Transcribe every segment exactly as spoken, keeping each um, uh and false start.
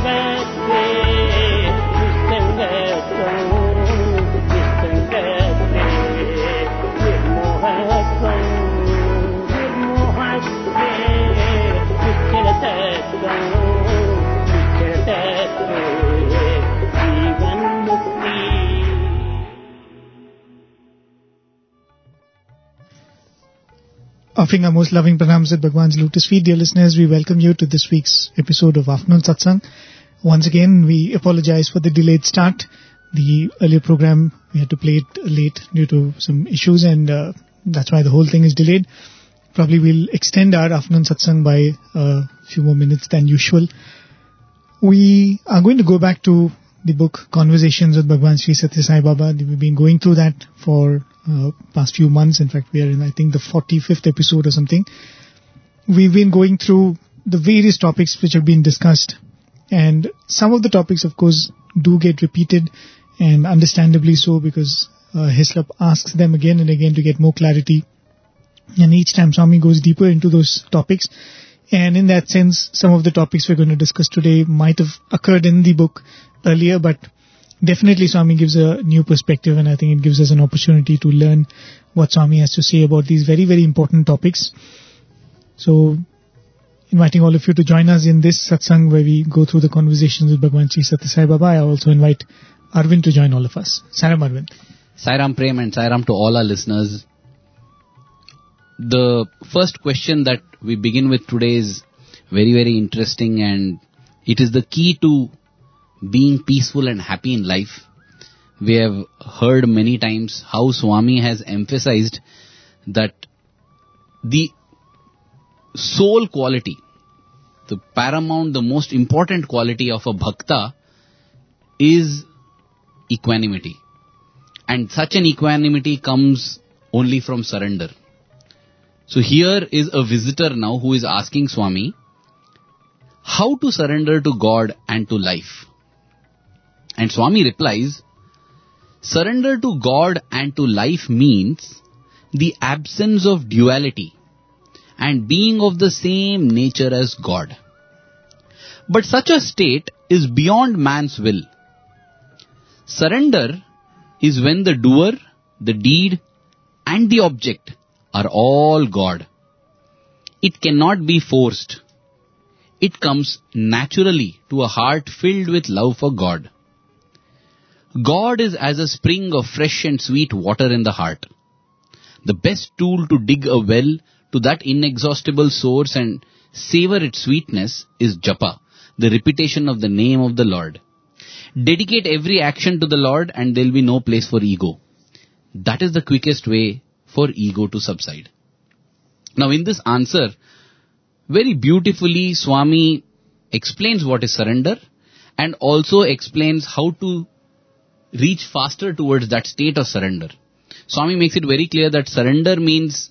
Offering our most loving pranams at Bhagwan's lotus feet, dear listeners, we welcome you to this week's episode of Afternoon Satsang. Once again, we apologize for the delayed start. The earlier program, we had to play it late due to some issues, and uh, that's why the whole thing is delayed. Probably we'll extend our Afternoon Satsang by a few more minutes than usual. We are going to go back to the book Conversations with Bhagwan Sri Satya Sai Baba. We've been going through that for uh, past few months. In fact, we are in, I think, the forty-fifth episode or something. We've been going through the various topics which have been discussed. And some of the topics, of course, do get repeated, and understandably so, because uh, Hislop asks them again and again to get more clarity. And each time Swami goes deeper into those topics. And in that sense, some of the topics we're going to discuss today might have occurred in the book earlier, but definitely Swami gives a new perspective, and I think it gives us an opportunity to learn what Swami has to say about these very, very important topics. So, inviting all of you to join us in this satsang where we go through the Conversations with Bhagwan Sri Satya Sai Baba. I also invite Arvind to join all of us. Sairam, Arvind. Sairam Prem and Sairam to all our listeners. The first question that we begin with today is very, very interesting, and it is the key to being peaceful and happy in life. We have heard many times how Swami has emphasized that the soul quality, the paramount, the most important quality of a bhakta is equanimity. And such an equanimity comes only from surrender. So here is a visitor now who is asking Swami how to surrender to God and to life. And Swami replies, surrender to God and to life means the absence of duality and being of the same nature as God. But such a state is beyond man's will. Surrender is when the doer, the deed, and the object are all God. It cannot be forced. It comes naturally to a heart filled with love for God. God is as a spring of fresh and sweet water in the heart. The best tool to dig a well to that inexhaustible source and savor its sweetness is japa, the repetition of the name of the Lord. Dedicate every action to the Lord and there will be no place for ego. That is the quickest way for ego to subside. Now in this answer, very beautifully Swami explains what is surrender and also explains how to reach faster towards that state of surrender. Swami makes it very clear that surrender means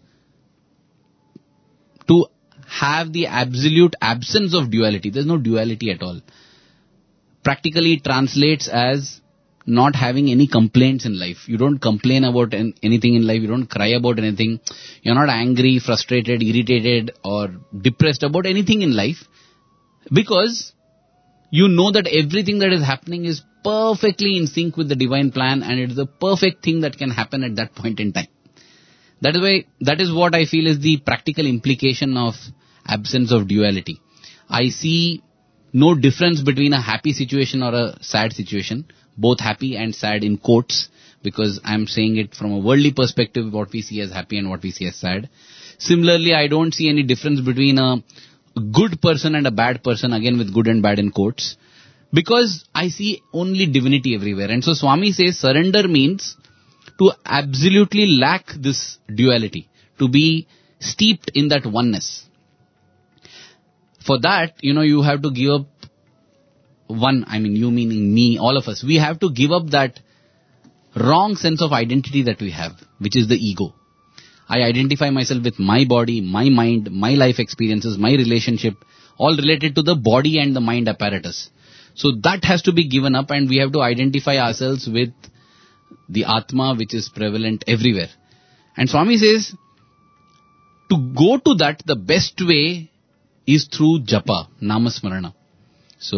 to have the absolute absence of duality. There's no duality at all. Practically it translates as not having any complaints in life. You don't complain about anything in life. You don't cry about anything. You're not angry, frustrated, irritated or depressed about anything in life, because you know that everything that is happening is perfectly in sync with the divine plan, and it is the perfect thing that can happen at that point in time. That is why, that is what I feel is the practical implication of absence of duality. I see no difference between a happy situation or a sad situation, both happy and sad in quotes, because I'm saying it from a worldly perspective, what we see as happy and what we see as sad. Similarly, I don't see any difference between a good person and a bad person, again with good and bad in quotes, because I see only divinity everywhere. And so Swami says surrender means to absolutely lack this duality, to be steeped in that oneness. For that, you know, you have to give up one, I mean you meaning me, all of us, we have to give up that wrong sense of identity that we have, which is the ego. I identify myself with my body, my mind, my life experiences, my relationship, all related to the body and the mind apparatus. So that has to be given up, and we have to identify ourselves with the Atma, which is prevalent everywhere. And Swami says, to go to that, the best way is through japa, namasmarana. So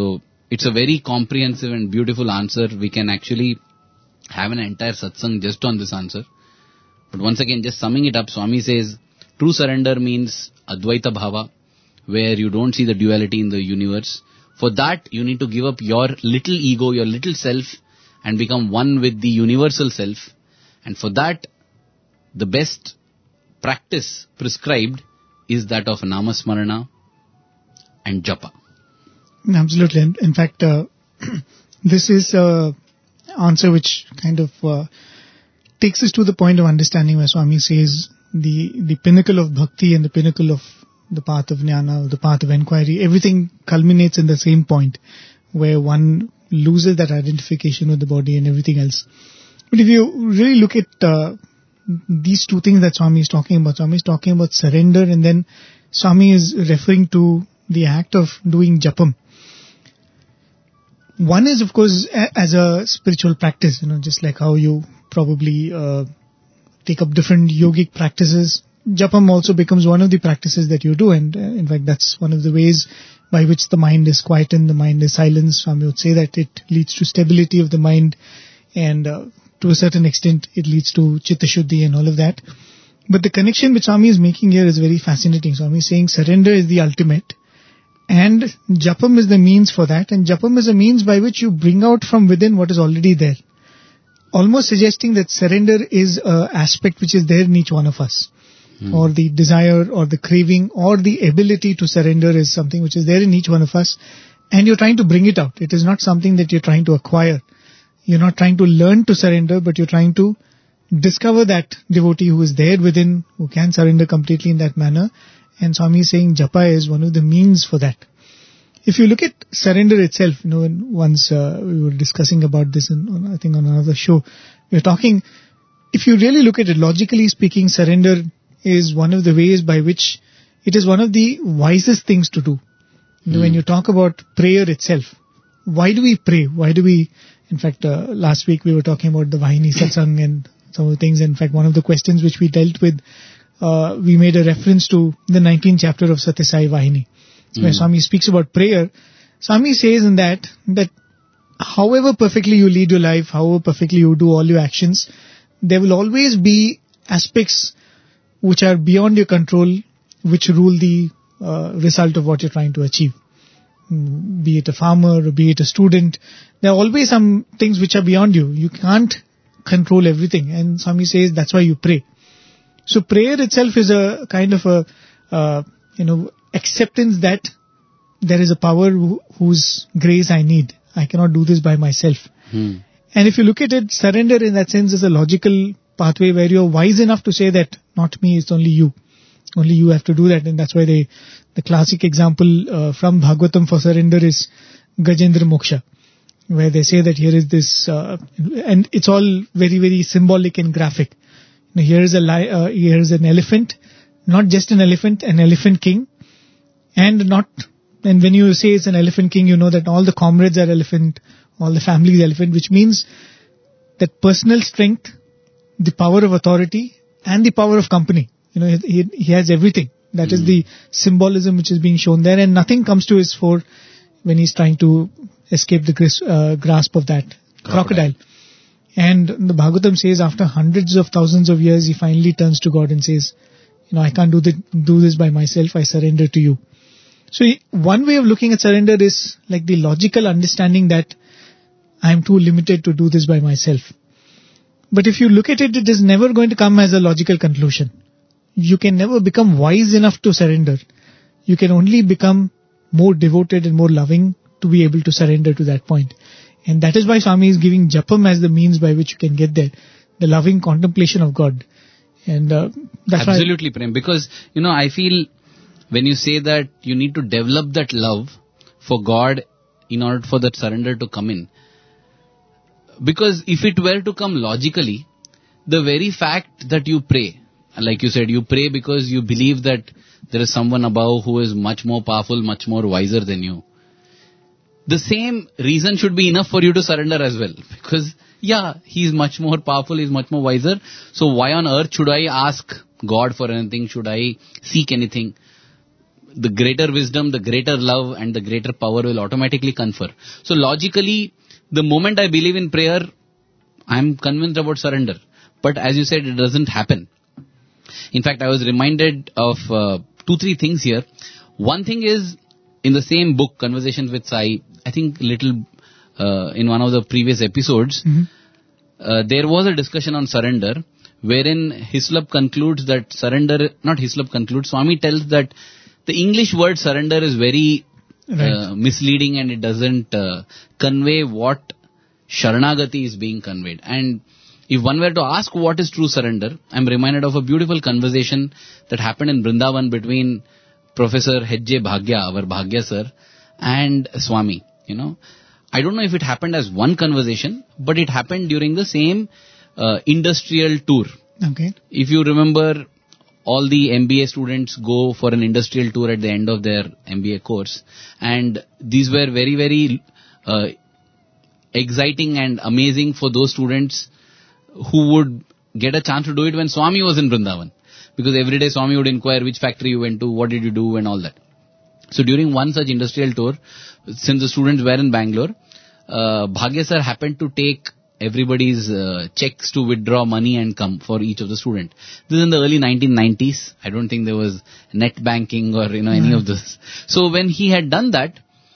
it's a very comprehensive and beautiful answer. We can actually have an entire satsang just on this answer. But once again, just summing it up, Swami says, true surrender means Advaita Bhava, where you don't see the duality in the universe. For that, you need to give up your little ego, your little self, and become one with the universal self. And for that, the best practice prescribed is that of Namasmarana and Japa. Absolutely. In, in fact, uh, this is an answer which kind of uh, takes us to the point of understanding where Swami says the, the pinnacle of bhakti and the pinnacle of the path of jnana, or the path of inquiry, everything culminates in the same point where one loses that identification with the body and everything else. But if you really look at uh, these two things that Swami is talking about, Swami is talking about surrender, and then Swami is referring to the act of doing japam. One is, of course, a- as a spiritual practice, you know, just like how you probably uh, take up different yogic practices. Japam also becomes one of the practices that you do, and uh, in fact that's one of the ways by which the mind is quietened, the mind is silenced. Swami would say that it leads to stability of the mind, and uh, to a certain extent it leads to chitta shuddhi and all of that. But the connection which Swami is making here is very fascinating. Swami is saying surrender is the ultimate, and japam is the means for that, and japam is a means by which you bring out from within what is already there. Almost suggesting that surrender is an aspect which is there in each one of us. Hmm. Or the desire or the craving or the ability to surrender is something which is there in each one of us, and you're trying to bring it out. It is not something that you're trying to acquire. You're not trying to learn to surrender, but you're trying to discover that devotee who is there within, who can surrender completely in that manner. And Swami is saying japa is one of the means for that. If you look at surrender itself, you know, once uh, we were discussing about this in, on, I think on another show, we were talking, if you really look at it, logically speaking, surrender is one of the ways by which it is one of the wisest things to do. You know, mm. When you talk about prayer itself, why do we pray? Why do we, in fact, uh, last week we were talking about the Vahini Satsang and some of the things. In fact, one of the questions which we dealt with, uh, we made a reference to the nineteenth chapter of Satya Sai Vahini, mm. where Swami speaks about prayer. Swami says in that, that however perfectly you lead your life, however perfectly you do all your actions, there will always be aspects which are beyond your control, which rule the uh, result of what you're trying to achieve. Mm, be it a farmer, or be it a student, there are always some things which are beyond you. You can't control everything. And Swami says that's why you pray. So prayer itself is a kind of a, uh, you know, acceptance that there is a power who, whose grace I need. I cannot do this by myself. Hmm. And if you look at it, surrender in that sense is a logical pathway where you're wise enough to say that not me, it's only you. Only you have to do that. And that's why they, the classic example uh, from Bhagavatam for surrender is Gajendra Moksha, where they say that here is this, uh, and it's all very, very symbolic and graphic. Now, here is a li- uh, here is an elephant, not just an elephant, an elephant king, and not. And when you say it's an elephant king, you know that all the comrades are elephant, all the family is elephant, which means that personal strength, the power of authority, and the power of company. You know, he, he has everything. That mm. is the symbolism which is being shown there, and nothing comes to his fore when he's trying to escape the gris- uh, grasp of that crocodile. crocodile. And the Bhagavatam says after hundreds of thousands of years, he finally turns to God and says, you know, I can't do, the, do this by myself, I surrender to you. So one way of looking at surrender is like the logical understanding that I am too limited to do this by myself. But if you look at it, it is never going to come as a logical conclusion. You can never become wise enough to surrender. You can only become more devoted and more loving to be able to surrender to that point. And that is why Swami is giving japam as the means by which you can get there. The loving contemplation of God. And uh, that's Absolutely, Prem. Because, you know, I feel when you say that you need to develop that love for God in order for that surrender to come in. Because if it were to come logically, the very fact that you pray, like you said, you pray because you believe that there is someone above who is much more powerful, much more wiser than you. The same reason should be enough for you to surrender as well. Because, yeah, he is much more powerful, he is much more wiser. So why on earth should I ask God for anything? Should I seek anything? the greater wisdom, the greater love and the greater power will automatically confer. So logically, the moment I believe in prayer, I'm convinced about surrender. But as you said, it doesn't happen. In fact, I was reminded of uh, two, three things here. One thing is, in the same book, Conversations with Sai, I think little uh, in one of the previous episodes, mm-hmm. uh, there was a discussion on surrender, wherein Hislop concludes that surrender, not Hislop concludes, Swami tells that the English word surrender is very right. uh, misleading and it doesn't uh, convey what Sharanagati is being conveyed. And if one were to ask what is true surrender, I'm reminded of a beautiful conversation that happened in Vrindavan between Professor H J Bhagya, our Bhagya sir, and Swami. You know, I don't know if it happened as one conversation, but it happened during the same uh, industrial tour. Okay. If you remember, all the M B A students go for an industrial tour at the end of their M B A course, and these were very, very uh, exciting and amazing for those students who would get a chance to do it when Swami was in Vrindavan. Because every day Swami would inquire which factory you went to, what did you do and all that. So during one such industrial tour, since the students were in Bangalore, uh, Bhagya sir happened to take everybody's uh, checks to withdraw money and come for each of the students. This is in the early nineteen nineties. I don't think there was net banking or you know any mm. of this. So when he had done that,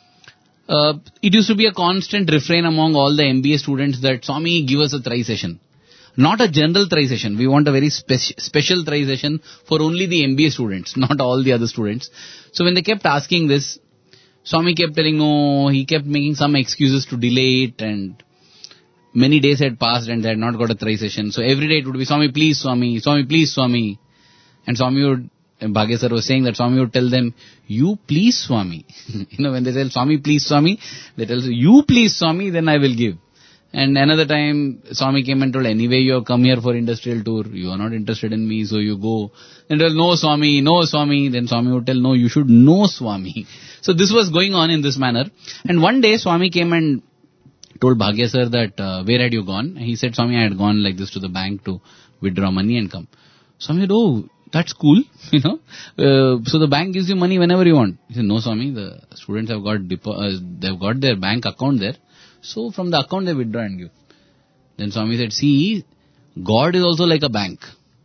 uh, it used to be a constant refrain among all the M B A students that Swami, give us a Trai session. Not a general Trai session. We want a very speci- special Trai session for only the M B A students, not all the other students. So when they kept asking this, Swami kept telling no, he kept making some excuses to delay it, and many days had passed and they had not got a Trai session. So every day it would be, Swami, please, Swami, Swami, please, Swami. And Swami would, and Bhagya sir was saying that Swami would tell them, you please, Swami. you know, when they tell Swami, please, Swami, they tell you please, Swami, then I will give. And another time, Swami came and told, anyway, you have come here for industrial tour. You are not interested in me, so you go. And tell, no, Swami, no, Swami. Then Swami would tell, no, you should know, Swami. So this was going on in this manner. And one day, Swami came and told Bhagya sir that, uh, where had you gone? And he said, Swami, I had gone like this to the bank to withdraw money and come. Swami said, oh, that's cool, you know. Uh, so the bank gives you money whenever you want. He said, no, Swami, the students have got, depo- uh, they've got their bank account there. So from the account they withdraw and give. Then Swami said, see, God is also like a bank.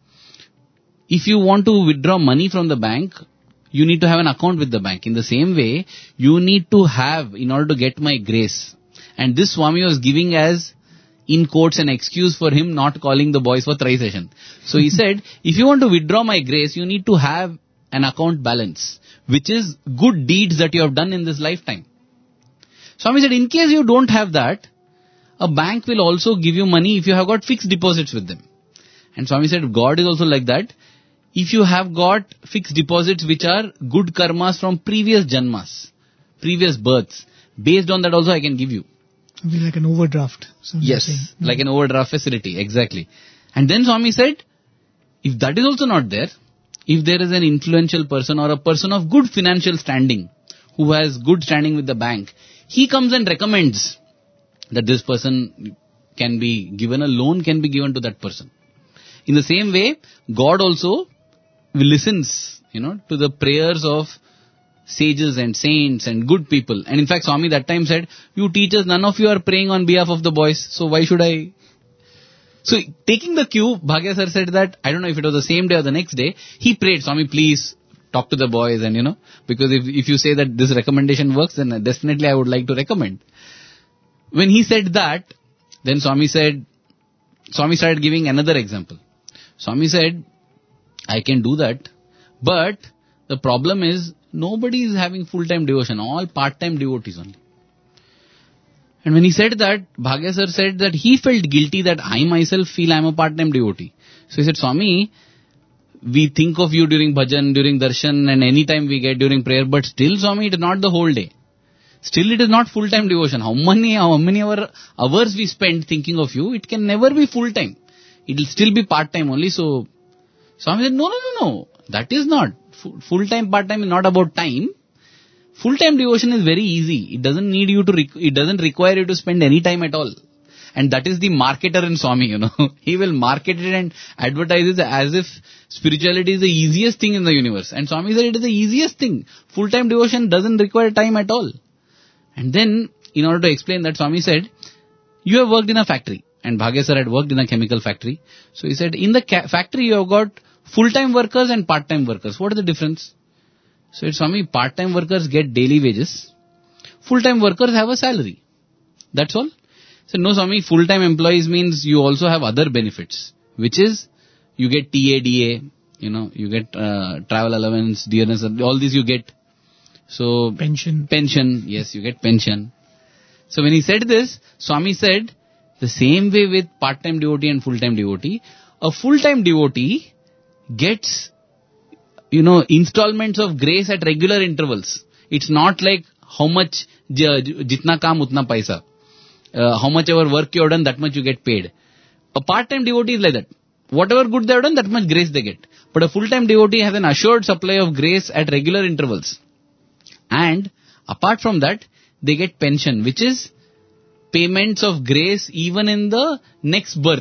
If you want to withdraw money from the bank, you need to have an account with the bank. In the same way, you need to have in order to get my grace. And this Swami was giving as, in quotes, an excuse for him not calling the boys for Trai session. So he said, if you want to withdraw my grace, you need to have an account balance, which is good deeds that you have done in this lifetime. Swami said, in case you don't have that, a bank will also give you money if you have got fixed deposits with them. And Swami said, God is also like that. If you have got fixed deposits which are good karmas from previous janmas, previous births, based on that also I can give you. It'll be like an overdraft. Yes, no. Like an overdraft facility, exactly. And then Swami said, if that is also not there, if there is an influential person or a person of good financial standing, who has good standing with the bank, he comes and recommends that this person can be given a loan, can be given to that person. In the same way, God also listens, you know, to the prayers of sages and saints and good people. And in fact, Swami that time said, you teachers, none of you are praying on behalf of the boys, so why should I? So taking the cue, Bhagya sir said that, I don't know if it was the same day or the next day, he prayed, Swami, please talk to the boys and you know, because if if you say that this recommendation works, then definitely I would like to recommend. When he said that, then Swami said, Swami started giving another example. Swami said, I can do that, but the problem is, nobody is having full-time devotion, all part-time devotees only. And when he said that, Bhagya sir said that he felt guilty that I myself feel I am a part-time devotee. So he said, Swami, we think of you during bhajan, during darshan and any time we get during prayer, but still Swami, it is not the whole day. Still it is not full-time devotion. How many, how many hour, hours we spend thinking of you, it can never be full-time. It will still be part-time only. So Swami said, no, no, no, no, that is not. Full-time, part-time is not about time. Full-time devotion is very easy. It doesn't need you to, rec- it doesn't require you to spend any time at all. And that is the marketer in Swami, you know. He will market it and advertise it as if spirituality is the easiest thing in the universe. And Swami said it is the easiest thing. Full-time devotion doesn't require time at all. And then, in order to explain that, Swami said, you have worked in a factory. And Bhagya sir had worked in a chemical factory. So he said, in the ca- factory you have got full-time workers and part-time workers. What is the difference? So it's Swami, part-time workers get daily wages. Full-time workers have a salary. That's all. So no Swami, full-time employees means you also have other benefits. Which is, you get T A D A, you know, you get uh, travel allowance, dearness, all these you get. So pension. Pension, yes, you get pension. So when he said this, Swami said, the same way with part-time devotee and full-time devotee, a full-time devotee gets, you know, installments of grace at regular intervals. It's not like how much, jitna kaam utna paisa. Uh, how much ever work you have done, that much you get paid. A part-time devotee is like that. Whatever good they have done, that much grace they get. But a full-time devotee has an assured supply of grace at regular intervals. And apart from that, they get pension, which is payments of grace even in the next birth.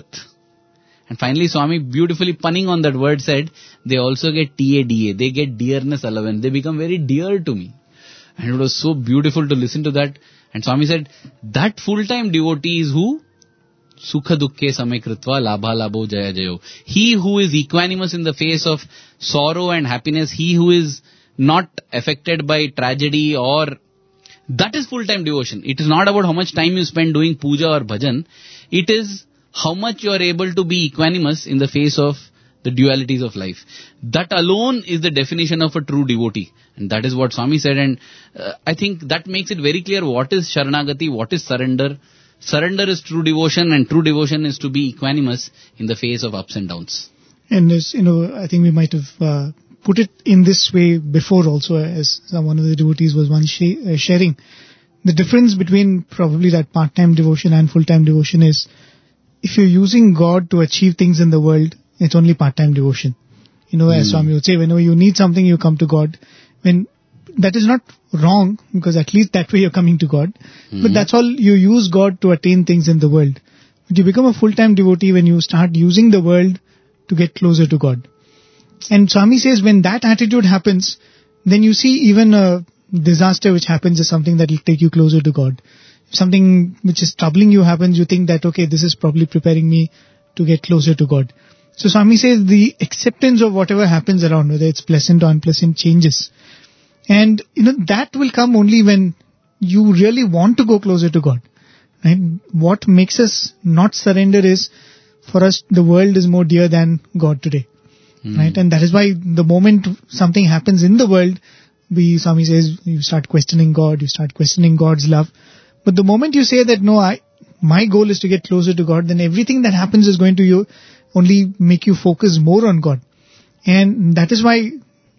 And finally, Swami beautifully punning on that word said, they also get T A D A. They get dearness allowance. They become very dear to me. And it was so beautiful to listen to that. And Swami said, that full-time devotee is who? Sukha dukkhe samay kritva labha labho jaya jayo. He who is equanimous in the face of sorrow and happiness, he who is not affected by tragedy, or that is full-time devotion. It is not about how much time you spend doing puja or bhajan. It is how much you are able to be equanimous in the face of the dualities of life. That alone is the definition of a true devotee. And that is what Swami said. And uh, I think that makes it very clear what is Sharanagati, what is surrender. Surrender is true devotion, and true devotion is to be equanimous in the face of ups and downs. And as you know, I think we might have uh, put it in this way before also, as one of the devotees was once sh- uh, sharing. The difference between probably that part-time devotion and full-time devotion is, if you're using God to achieve things in the world, it's only part-time devotion. You know, mm. as Swami would say, whenever you need something, you come to God. When that is not wrong, because at least that way you're coming to God. Mm-hmm. But that's all, you use God to attain things in the world. But you become a full-time devotee when you start using the world to get closer to God. And Swami says when that attitude happens, then you see even a disaster which happens is something that will take you closer to God. If something which is troubling you happens, you think that, okay, this is probably preparing me to get closer to God. So Swami says the acceptance of whatever happens around, whether it's pleasant or unpleasant, changes. And, you know, that will come only when you really want to go closer to God. Right? What makes us not surrender is, for us, the world is more dear than God today. Mm. Right? And that is why the moment something happens in the world, we, Swami says, you start questioning God, you start questioning God's love. But the moment you say that, no, I, my goal is to get closer to God, then everything that happens is going to you only make you focus more on God. And that is why,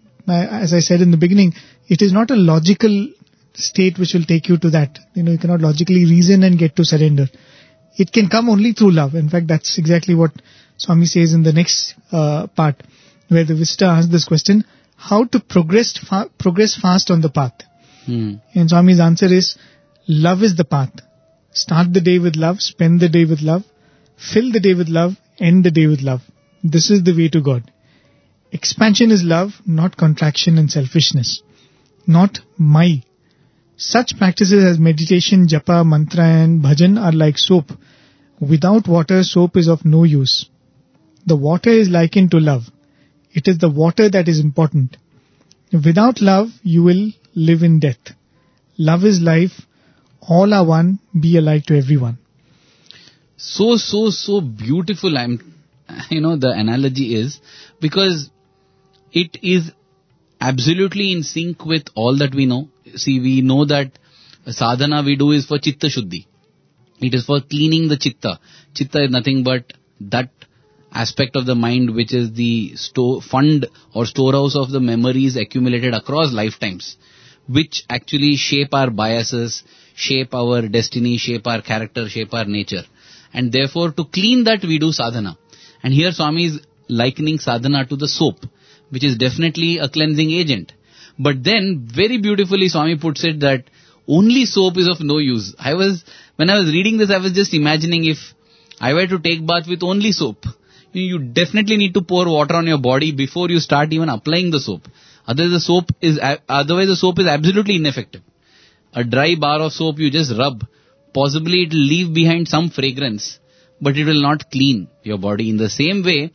as I said in the beginning, it is not a logical state which will take you to that. You know, you cannot logically reason and get to surrender. It can come only through love. In fact, that's exactly what Swami says in the next uh, part, where the visitor asks this question, how to progress fa- progress fast on the path. Hmm. And Swami's answer is, love is the path. Start the day with love, spend the day with love, fill the day with love, end the day with love. This is the way to God. Expansion is love, not contraction and selfishness. Not my. Such practices as meditation, japa, mantra and bhajan are like soap. Without water, soap is of no use. The water is likened to love. It is the water that is important. Without love, you will live in death. Love is life. All are one. Be alike to everyone. So, so, so beautiful. I'm, you know, the analogy is because it is absolutely in sync with all that we know. See, we know that sadhana we do is for chitta shuddhi. It is for cleaning the chitta. Chitta is nothing but that aspect of the mind which is the store, fund or storehouse of the memories accumulated across lifetimes, which actually shape our biases, shape our destiny, shape our character, shape our nature. And therefore, to clean that, we do sadhana. And here Swami is likening sadhana to the soap, which is definitely a cleansing agent. But then, very beautifully, Swami puts it that only soap is of no use. I was, when I was reading this, I was just imagining if I were to take bath with only soap. You definitely need to pour water on your body before you start even applying the soap. Otherwise the soap is, otherwise the soap is absolutely ineffective. A dry bar of soap you just rub, possibly it will leave behind some fragrance, but it will not clean your body. In the same way,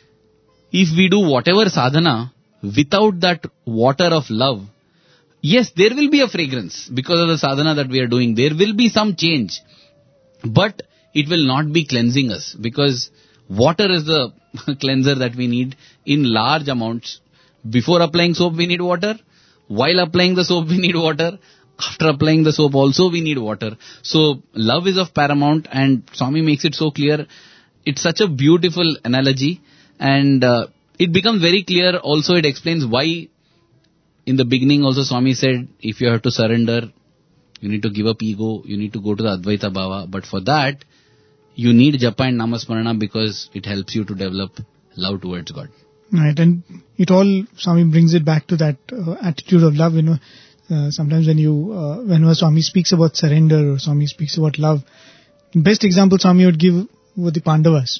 if we do whatever sadhana without that water of love, yes, there will be a fragrance because of the sadhana that we are doing. There will be some change, but it will not be cleansing us, because water is the cleanser that we need in large amounts. Before applying soap, we need water. While applying the soap, we need water. After applying the soap also, we need water. So, love is of paramount, and Swami makes it so clear. It's such a beautiful analogy, and uh, it becomes very clear. Also, it explains why in the beginning also Swami said, if you have to surrender, you need to give up ego, you need to go to the Advaita Bhava. But for that, you need japa and namasmarana, because it helps you to develop love towards God. Right, and it all, Swami brings it back to that uh, attitude of love, you know. Uh, sometimes when you, uh, when Swami speaks about surrender, or Swami speaks about love, the best example Swami would give were the Pandavas.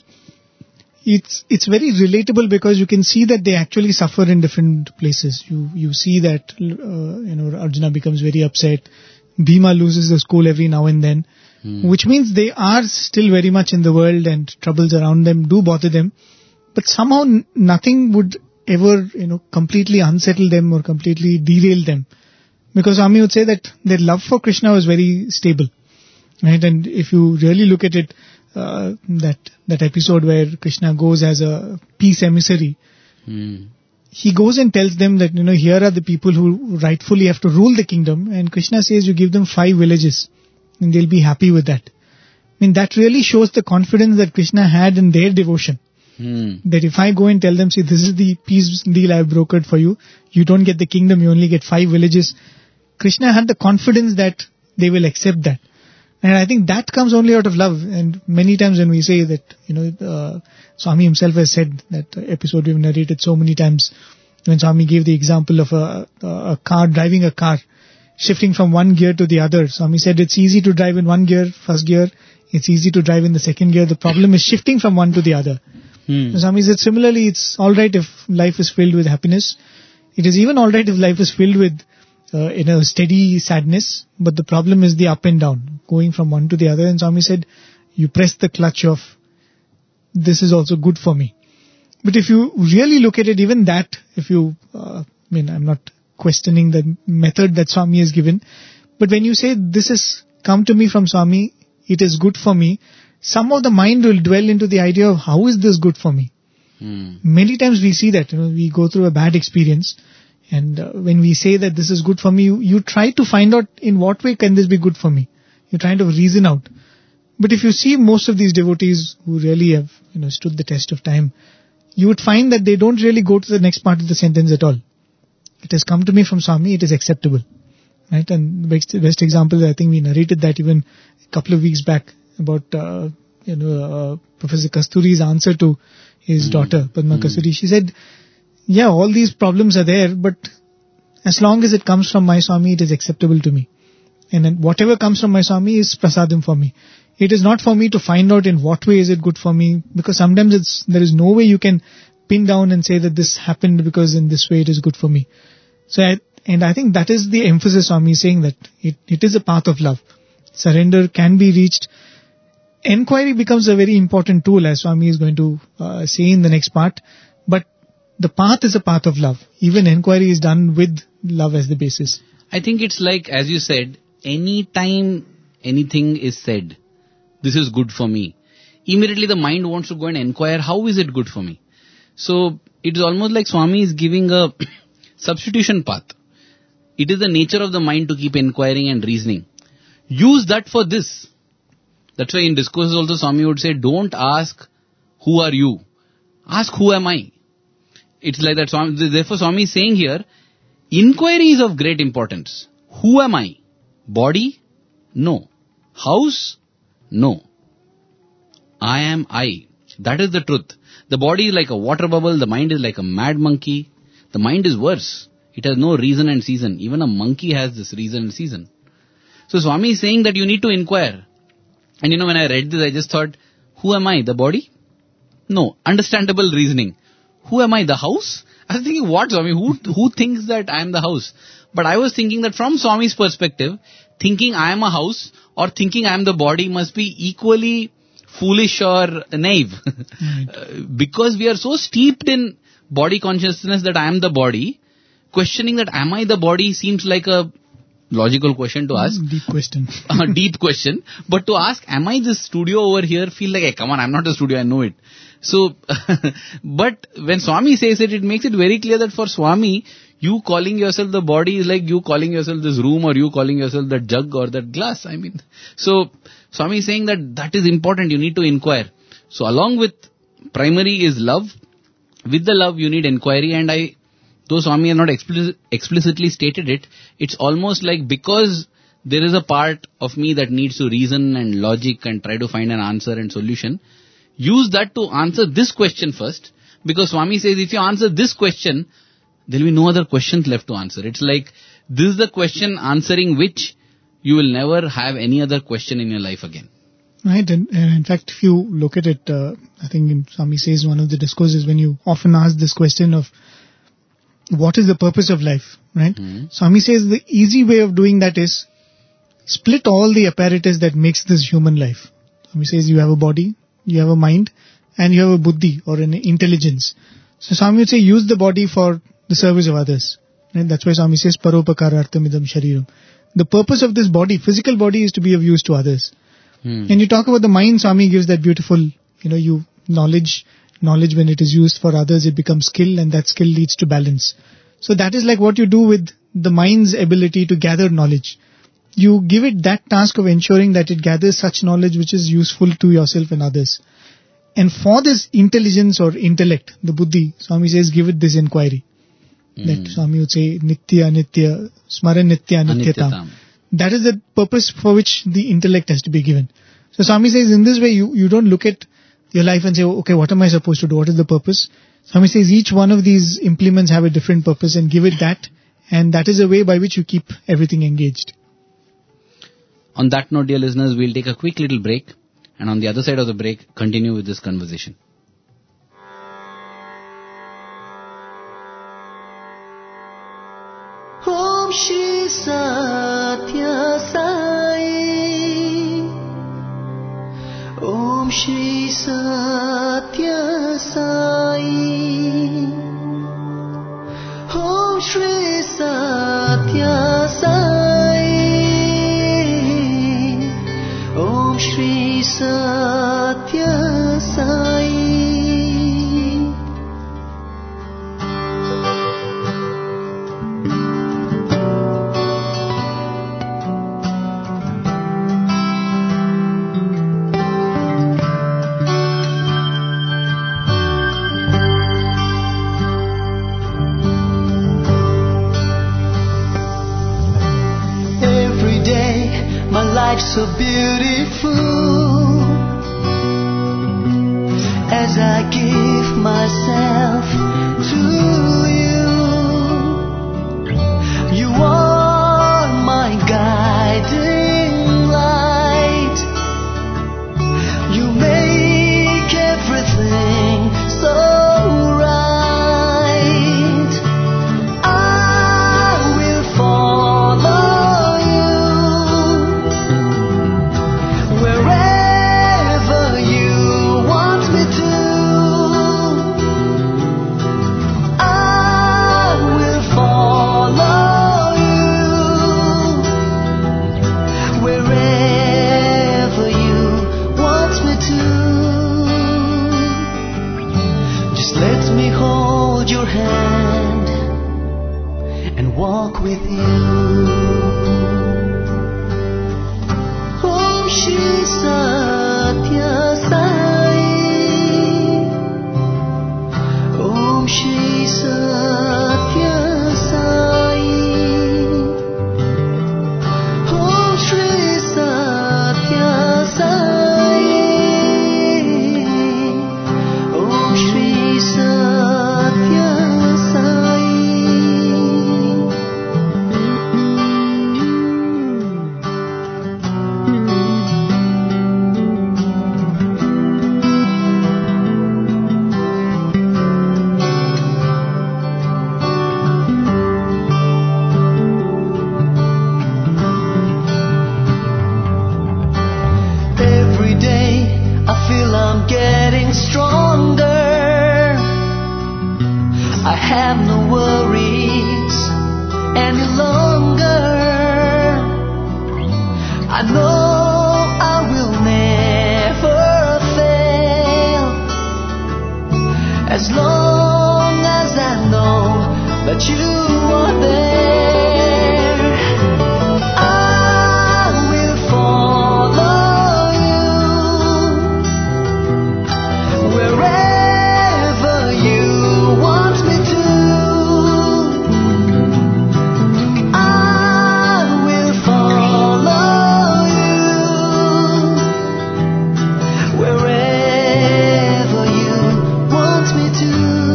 It's, it's very relatable, because you can see that they actually suffer in different places. You, you see that, uh, you know, Arjuna becomes very upset. Bhima loses the school every now and then, hmm. which means they are still very much in the world, and troubles around them do bother them. But somehow n- nothing would ever, you know, completely unsettle them or completely derail them. Because Swami would say that their love for Krishna was very stable. Right? And if you really look at it, uh, that, that episode where Krishna goes as a peace emissary, hmm. he goes and tells them that, you know, here are the people who rightfully have to rule the kingdom, and Krishna says you give them five villages and they'll be happy with that. I mean, that really shows the confidence that Krishna had in their devotion. Hmm. That if I go and tell them, see, this is the peace deal I have brokered for you, you don't get the kingdom, you only get five villages. Krishna had the confidence that they will accept that. And I think that comes only out of love. And many times when we say that, you know, uh, Swami himself has said that episode we've narrated so many times, when Swami gave the example of a, a car, driving a car, shifting from one gear to the other. Swami said it's easy to drive in one gear, first gear, it's easy to drive in the second gear. The problem is shifting from one to the other. Hmm. So Swami said similarly, it's alright if life is filled with happiness. It is even alright if life is filled with uh, in a steady sadness, but the problem is the up and down, going from one to the other. And Swami said, you press the clutch of, this is also good for me. But if you really look at it, even that, if you, uh, I mean, I'm not questioning the method that Swami has given, but when you say, this has come to me from Swami, it is good for me, somehow the mind will dwell into the idea of how is this good for me. Hmm. Many times we see that, you know, we go through a bad experience, and uh, when we say that this is good for me, you, you try to find out in what way can this be good for me. You're trying to reason out. But if you see most of these devotees who really have, you know, stood the test of time, you would find that they don't really go to the next part of the sentence at all. It has come to me from Swami, it is acceptable. Right? And the best, best example, I think we narrated that even a couple of weeks back about, uh, you know, uh, Professor Kasturi's answer to his mm. daughter, Padma mm. Kasturi. She said, yeah, all these problems are there, but as long as it comes from my Swami, it is acceptable to me. And then whatever comes from my Swami is prasadam for me. It is not for me to find out in what way is it good for me, because sometimes it's, there is no way you can pin down and say that this happened because in this way it is good for me. So, I, and I think that is the emphasis Swami is saying, that it, it is a path of love. Surrender can be reached. Enquiry becomes a very important tool, as Swami is going to uh, say in the next part. But the path is a path of love. Even enquiry is done with love as the basis. I think it's like, as you said, any time anything is said, this is good for me, immediately the mind wants to go and inquire, how is it good for me? So, it is almost like Swami is giving a substitution path. It is the nature of the mind to keep inquiring and reasoning. Use that for this. That's why in discourses also Swami would say, don't ask, who are you? Ask, who am I? It's like that. Swami, therefore Swami is saying here, inquiry is of great importance. Who am I? Body? No. House? No. I am I. That is the truth. The body is like a water bubble. The mind is like a mad monkey. The mind is worse. It has no reason and season. Even a monkey has this reason and season. So Swami is saying that you need to inquire. And you know, when I read this, I just thought, who am I? The body? No. Understandable reasoning. Who am I? The house? I was thinking, what Swami? Who, who thinks that I am the house? But I was thinking that from Swami's perspective, thinking I am a house or thinking I am the body must be equally foolish or naive. Right. Because we are so steeped in body consciousness that I am the body, questioning that am I the body seems like a logical question to ask. Deep question. A deep question. But to ask, am I this studio over here, feel like, hey, come on, I'm not a studio, I know it. So, but when Swami says it, it makes it very clear that for Swami, you calling yourself the body is like you calling yourself this room or you calling yourself that jug or that glass. I mean, so Swami is saying that that is important, you need to inquire. So along with primary is love, with the love you need inquiry, and I, though Swami has not explicit, explicitly stated it, it's almost like because there is a part of me that needs to reason and logic and try to find an answer and solution, use that to answer this question first, because Swami says if you answer this question, there will be no other questions left to answer. It's like, this is the question answering which you will never have any other question in your life again. Right, and, and in fact, if you look at it, uh, I think in Swami says one of the discourses when you often ask this question of, what is the purpose of life, right? Mm-hmm. Swami says the easy way of doing that is, split all the apparatus that makes this human life. Swami says you have a body, you have a mind, and you have a buddhi or an intelligence. So Swami would say use the body for the service of others. Right? That's why Swami says paropakaraartham idam shariram. The purpose of this body, physical body, is to be of use to others. Hmm. And you talk about the mind, Swami gives that beautiful, you know, you knowledge, knowledge when it is used for others, it becomes skill, and that skill leads to balance. So that is like what you do with the mind's ability to gather knowledge. You give it that task of ensuring that it gathers such knowledge which is useful to yourself and others. And for this intelligence or intellect, the buddhi, Swami says give it this inquiry. Mm. That Swami would say, Nitya, Nitya, Smaran Nitya, Nityatam. That is the purpose for which the intellect has to be given. So Swami says in this way, you, you don't look at your life and say, okay, what am I supposed to do? What is the purpose? Swami says each one of these implements have a different purpose and give it that. And that is a way by which you keep everything engaged. On that note, dear listeners, we'll take a quick little break. And on the other side of the break, continue with this conversation. Om Shri Satya Sai, Om Shri Satya Sai, Om Shri Satya Sai, Om Shri Satya Sai. So beautiful as I give myself to you. You are my guiding light. You make everything so right. I will follow wherever you want me to. have no worries any longer. I know I will never fail as long as I know that you are there. I will follow you wherever you want me to. I will follow you wherever you want me to.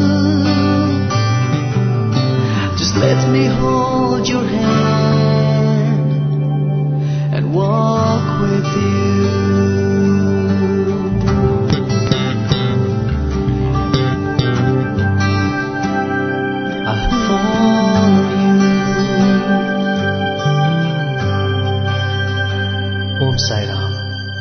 Just let me hold your hand and walk with you. I'll follow you. Om Sai Ram.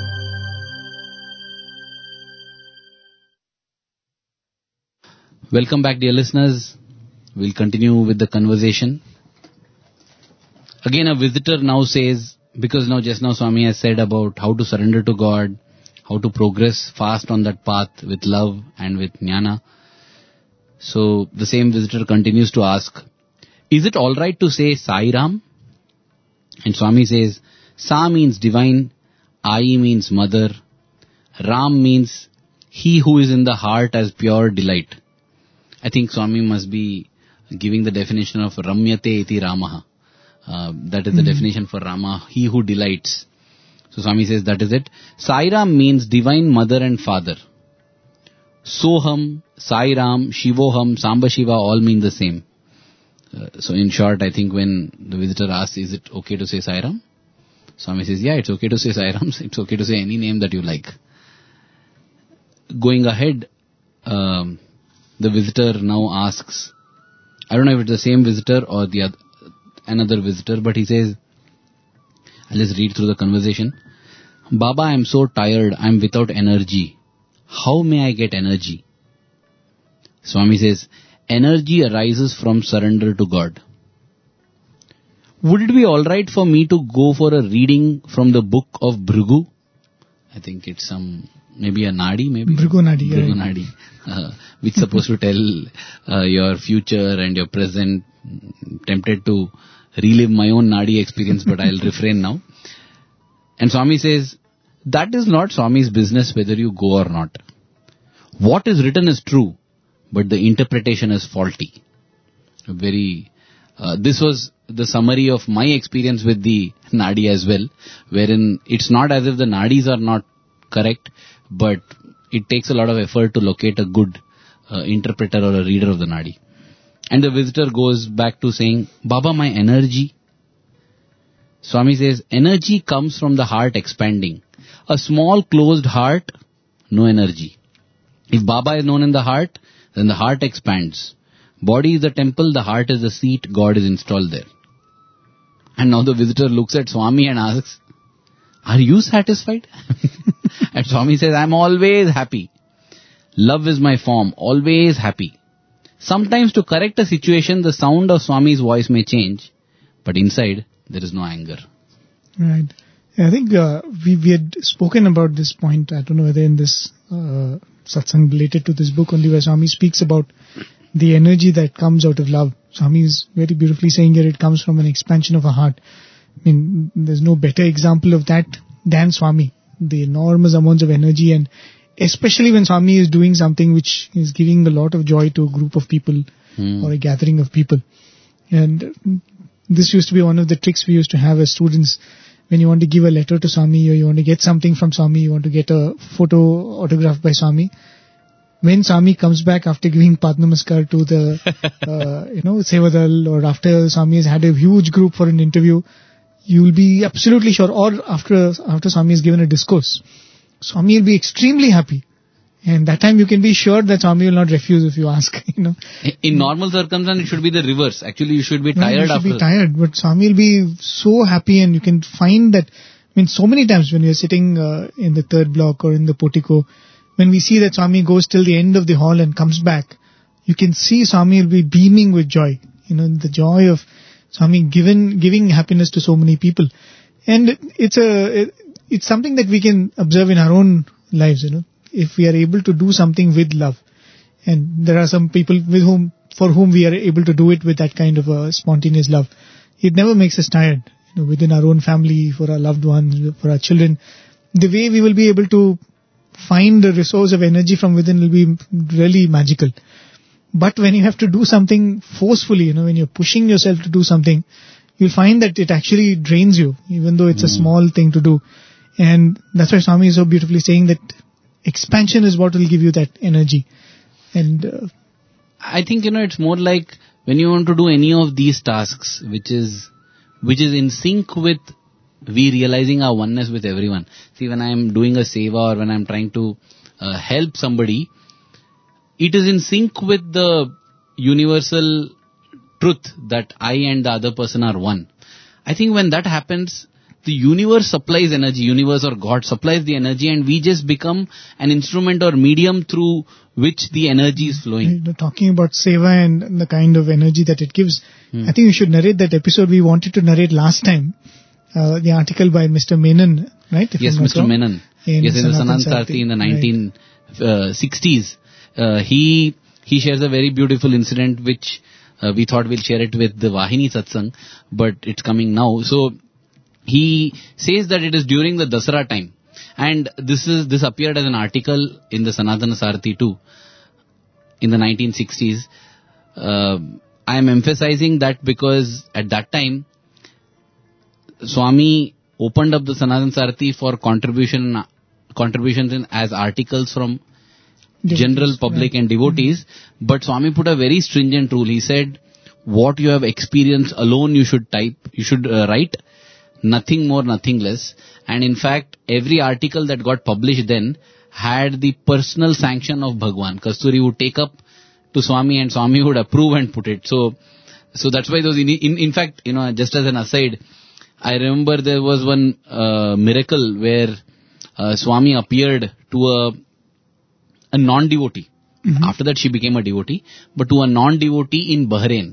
Welcome back, dear listeners. We'll continue with the conversation. Again, a visitor now says, because now just now Swami has said about how to surrender to God, how to progress fast on that path with love and with jnana. So the same visitor continues to ask, is it alright to say Sai Ram? And Swami says, Sa means divine, Ai means mother, Ram means he who is in the heart as pure delight. I think Swami must be giving the definition of Ramyate iti Ramaha. Uh, that is the Mm. definition for Rama, he who delights. So Swami says that is it. Sai Ram means divine mother and father. Soham, Sai Ram, Shivoham, Samba Shiva all mean the same. Uh, so in short, I think when the visitor asks, is it okay to say Sai Ram? Swami says, yeah, it's okay to say Sai Ram. It's okay to say any name that you like. Going ahead, um, the visitor now asks, I don't know if it's the same visitor or the other, another visitor, but he says, I'll just read through the conversation. Baba, I'm so tired, I'm without energy. How may I get energy? Swami says, energy arises from surrender to God. Would it be alright for me to go for a reading from the book of Bhrigu? I think it's some, maybe a Nadi, maybe? Bhrigu Nadi, yeah. Bhrigu Nadi, uh, which is supposed to tell uh, your future and your present. Tempted to relive my own Nadi experience, but I'll refrain now. And Swami says, that is not Swami's business whether you go or not. What is written is true, but the interpretation is faulty. Very, uh, this was the summary of my experience with the Nadi as well, wherein it's not as if the Nadis are not correct, but it takes a lot of effort to locate a good uh, interpreter or a reader of the Nadi. And the visitor goes back to saying, Baba, my energy. Swami says, energy comes from the heart expanding. A small closed heart, no energy. If Baba is known in the heart, then the heart expands. Body is the temple, the heart is the seat, God is installed there. And now the visitor looks at Swami and asks, are you satisfied? And Swami says, I'm always happy. Love is my form, always happy. Sometimes to correct a situation, the sound of Swami's voice may change, but inside there is no anger. Right. I think uh, we we had spoken about this point. I don't know whether in this uh, satsang related to this book only, where Swami speaks about the energy that comes out of love. Swami is very beautifully saying here it comes from an expansion of a heart. I mean, there's no better example of that than Swami. The enormous amounts of energy, and especially when Swami is doing something which is giving a lot of joy to a group of people Hmm. or a gathering of people. And this used to be one of the tricks we used to have as students. When you want to give a letter to Swami or you want to get something from Swami, you want to get a photo autographed by Swami. When Swami comes back after giving Padnamaskar to the, uh, you know, Sevadal, or after Swami has had a huge group for an interview, you will be absolutely sure, or after after Swami has given a discourse, Swami will be extremely happy. And that time you can be sure that Swami will not refuse if you ask, you know. In normal circumstances, it should be the reverse. Actually, you should be No, tired you should after. be tired, but Swami will be so happy, and you can find that, I mean, so many times when you're sitting uh, in the third block or in the portico, when we see that Swami goes till the end of the hall and comes back, you can see Swami will be beaming with joy. You know, the joy of Swami given, giving happiness to so many people. And it's a, it's something that we can observe in our own lives, you know, if we are able to do something with love. And there are some people with whom, for whom we are able to do it with that kind of a spontaneous love. It never makes us tired, you know, within our own family, for our loved ones, for our children. The way we will be able to find the resource of energy from within will be really magical. But when you have to do something forcefully, you know, when you're pushing yourself to do something, you'll find that it actually drains you, even though it's mm. a small thing to do. And that's why Swami is so beautifully saying that expansion is what will give you that energy. And uh, I think, you know, it's more like when you want to do any of these tasks, which is which is in sync with we realizing our oneness with everyone. See, when I am doing a seva or when I am trying to uh, help somebody, it is in sync with the universal truth that I and the other person are one. I think when that happens, the universe supplies energy, universe or God supplies the energy, and we just become an instrument or medium through which the energy is flowing. You know, talking about seva and the kind of energy that it gives, hmm. I think you should narrate that episode we wanted to narrate last time, uh, the article by Mister Menon, right? If yes, Mister Wrong, Menon. Yes, in the Sanatan Sarthi in the nineteen sixties. Right. Uh, he he shares a very beautiful incident which uh, we thought we'll share it with the Vahini Satsang, but it's coming now. So he says that it is during the Dasara time, and this is this appeared as an article in the Sanatana Sarthi too in the nineteen sixties. Uh, I am emphasizing that because at that time Swami opened up the Sanatana Sarthi for contribution contributions in, as articles from devotees, general public right. and devotees, mm-hmm. but Swami put a very stringent rule. He said, what you have experienced alone you should type, you should uh, write, nothing more, nothing less. And in fact, every article that got published then had the personal sanction of Bhagwan. Kasturi would take up to Swami and Swami would approve and put it. So, so that's why those, in, in, in fact, you know, just as an aside, I remember there was one uh, miracle where uh, Swami appeared to a a non-devotee. Mm-hmm. After that she became a devotee, but to a non-devotee in Bahrain.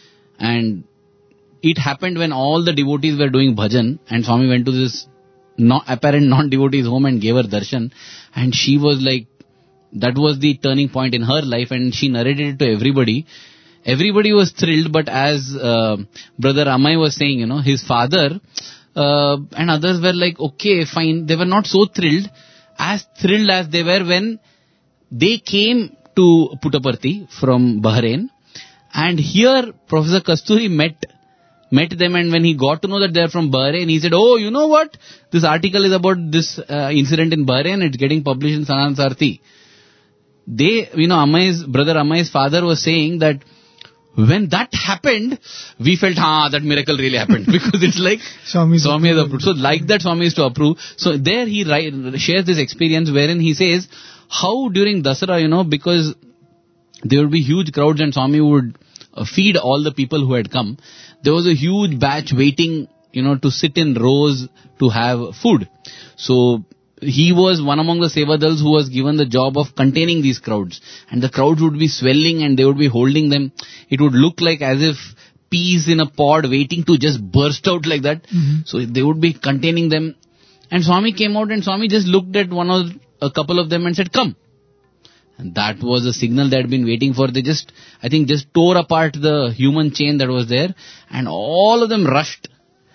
And it happened when all the devotees were doing bhajan and Swami went to this no, apparent non-devotee's home and gave her darshan. And she was like, that was the turning point in her life, and she narrated it to everybody. Everybody was thrilled, but as uh, Brother Amai was saying, you know, his father uh, and others were like, okay, fine. They were not so thrilled, as thrilled as they were when they came to Puttaparthi from Bahrain, and here Professor Kasturi met met them, and when he got to know that they are from Bahrain, he said, oh, you know what? This article is about this uh, incident in Bahrain. It's getting published in Sanatana Sarthi. They, you know, Amai's, Brother Amai's father was saying that when that happened, we felt, ah, that miracle really happened. Because it's like, Swami has approved. So like that, Swami is to approve. So there he write, shares this experience wherein he says, how during Dasara, you know, because there would be huge crowds and Swami would uh, feed all the people who had come. There was a huge batch waiting, you know, to sit in rows to have food. So he was one among the Sevadals who was given the job of containing these crowds. And the crowds would be swelling and they would be holding them. It would look like as if peas in a pod waiting to just burst out like that. Mm-hmm. So they would be containing them. And Swami came out and Swami just looked at one of a couple of them and said, come. And that was a signal they had been waiting for. They just, I think, just tore apart the human chain that was there, and all of them rushed.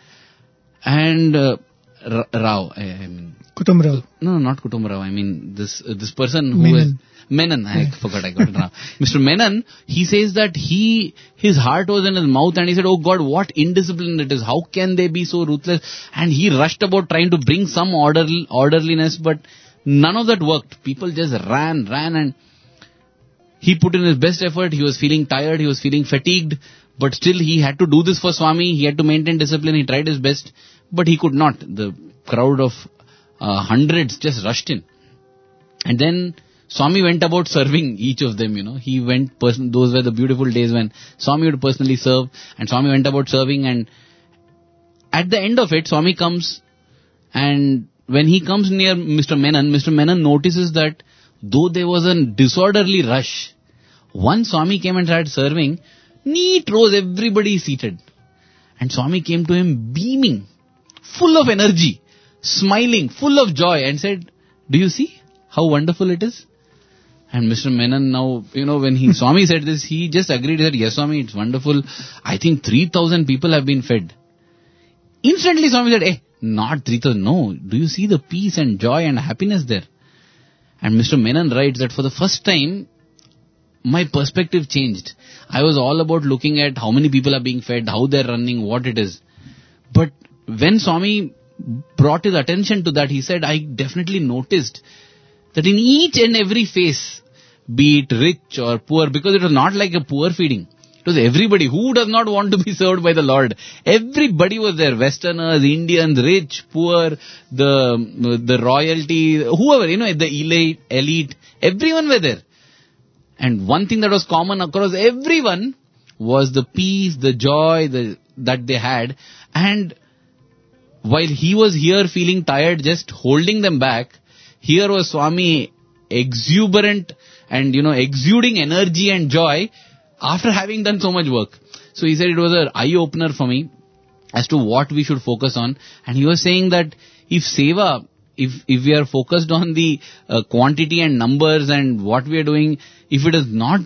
And uh, R- Rao, I, I mean... Kutum Rao. No, not Kutum Rao. I mean, this uh, this person who Menon. was... Menon. I yeah. forgot, I got it now. Mister Menon, he says that he, his heart was in his mouth and he said, oh God, what indiscipline it is. How can they be so ruthless? And he rushed about trying to bring some order, orderliness, but none of that worked. People just ran, ran, and he put in his best effort. He was feeling tired. He was feeling fatigued. But still he had to do this for Swami. He had to maintain discipline. He tried his best. But he could not. The crowd of uh, hundreds just rushed in. And then Swami went about serving each of them, you know. He went, person- those were the beautiful days when Swami would personally serve. And Swami went about serving. And at the end of it, Swami comes, and when he comes near Mister Menon, Mister Menon notices that though there was a disorderly rush, Once Swami came and started serving, neat rows, everybody seated. And Swami came to him beaming, full of energy, smiling, full of joy, and said, "Do you see how wonderful it is?" And Mister Menon now, you know, when he Swami said this, he just agreed that, "Yes, Swami, it's wonderful. I think three thousand people have been fed." Instantly Swami said, "Eh, not three thousand, no. Do you see the peace and joy and happiness there?" And Mister Menon writes that for the first time, my perspective changed. I was all about looking at how many people are being fed, how they're running, what it is. But when Swami brought his attention to that, he said, I definitely noticed that in each and every face, be it rich or poor, because it was not like a poor feeding. It was everybody. Who does not want to be served by the Lord? Everybody was there. Westerners, Indians, rich, poor, the the royalty, whoever, you know, the elite, elite, everyone were there. And one thing that was common across everyone was the peace, the joy the, that they had. And while he was here feeling tired, just holding them back, here was Swami exuberant and, you know, exuding energy and joy after having done so much work. So he said it was an eye-opener for me as to what we should focus on. And he was saying that if seva, if if we are focused on the uh, quantity and numbers and what we are doing, if it is not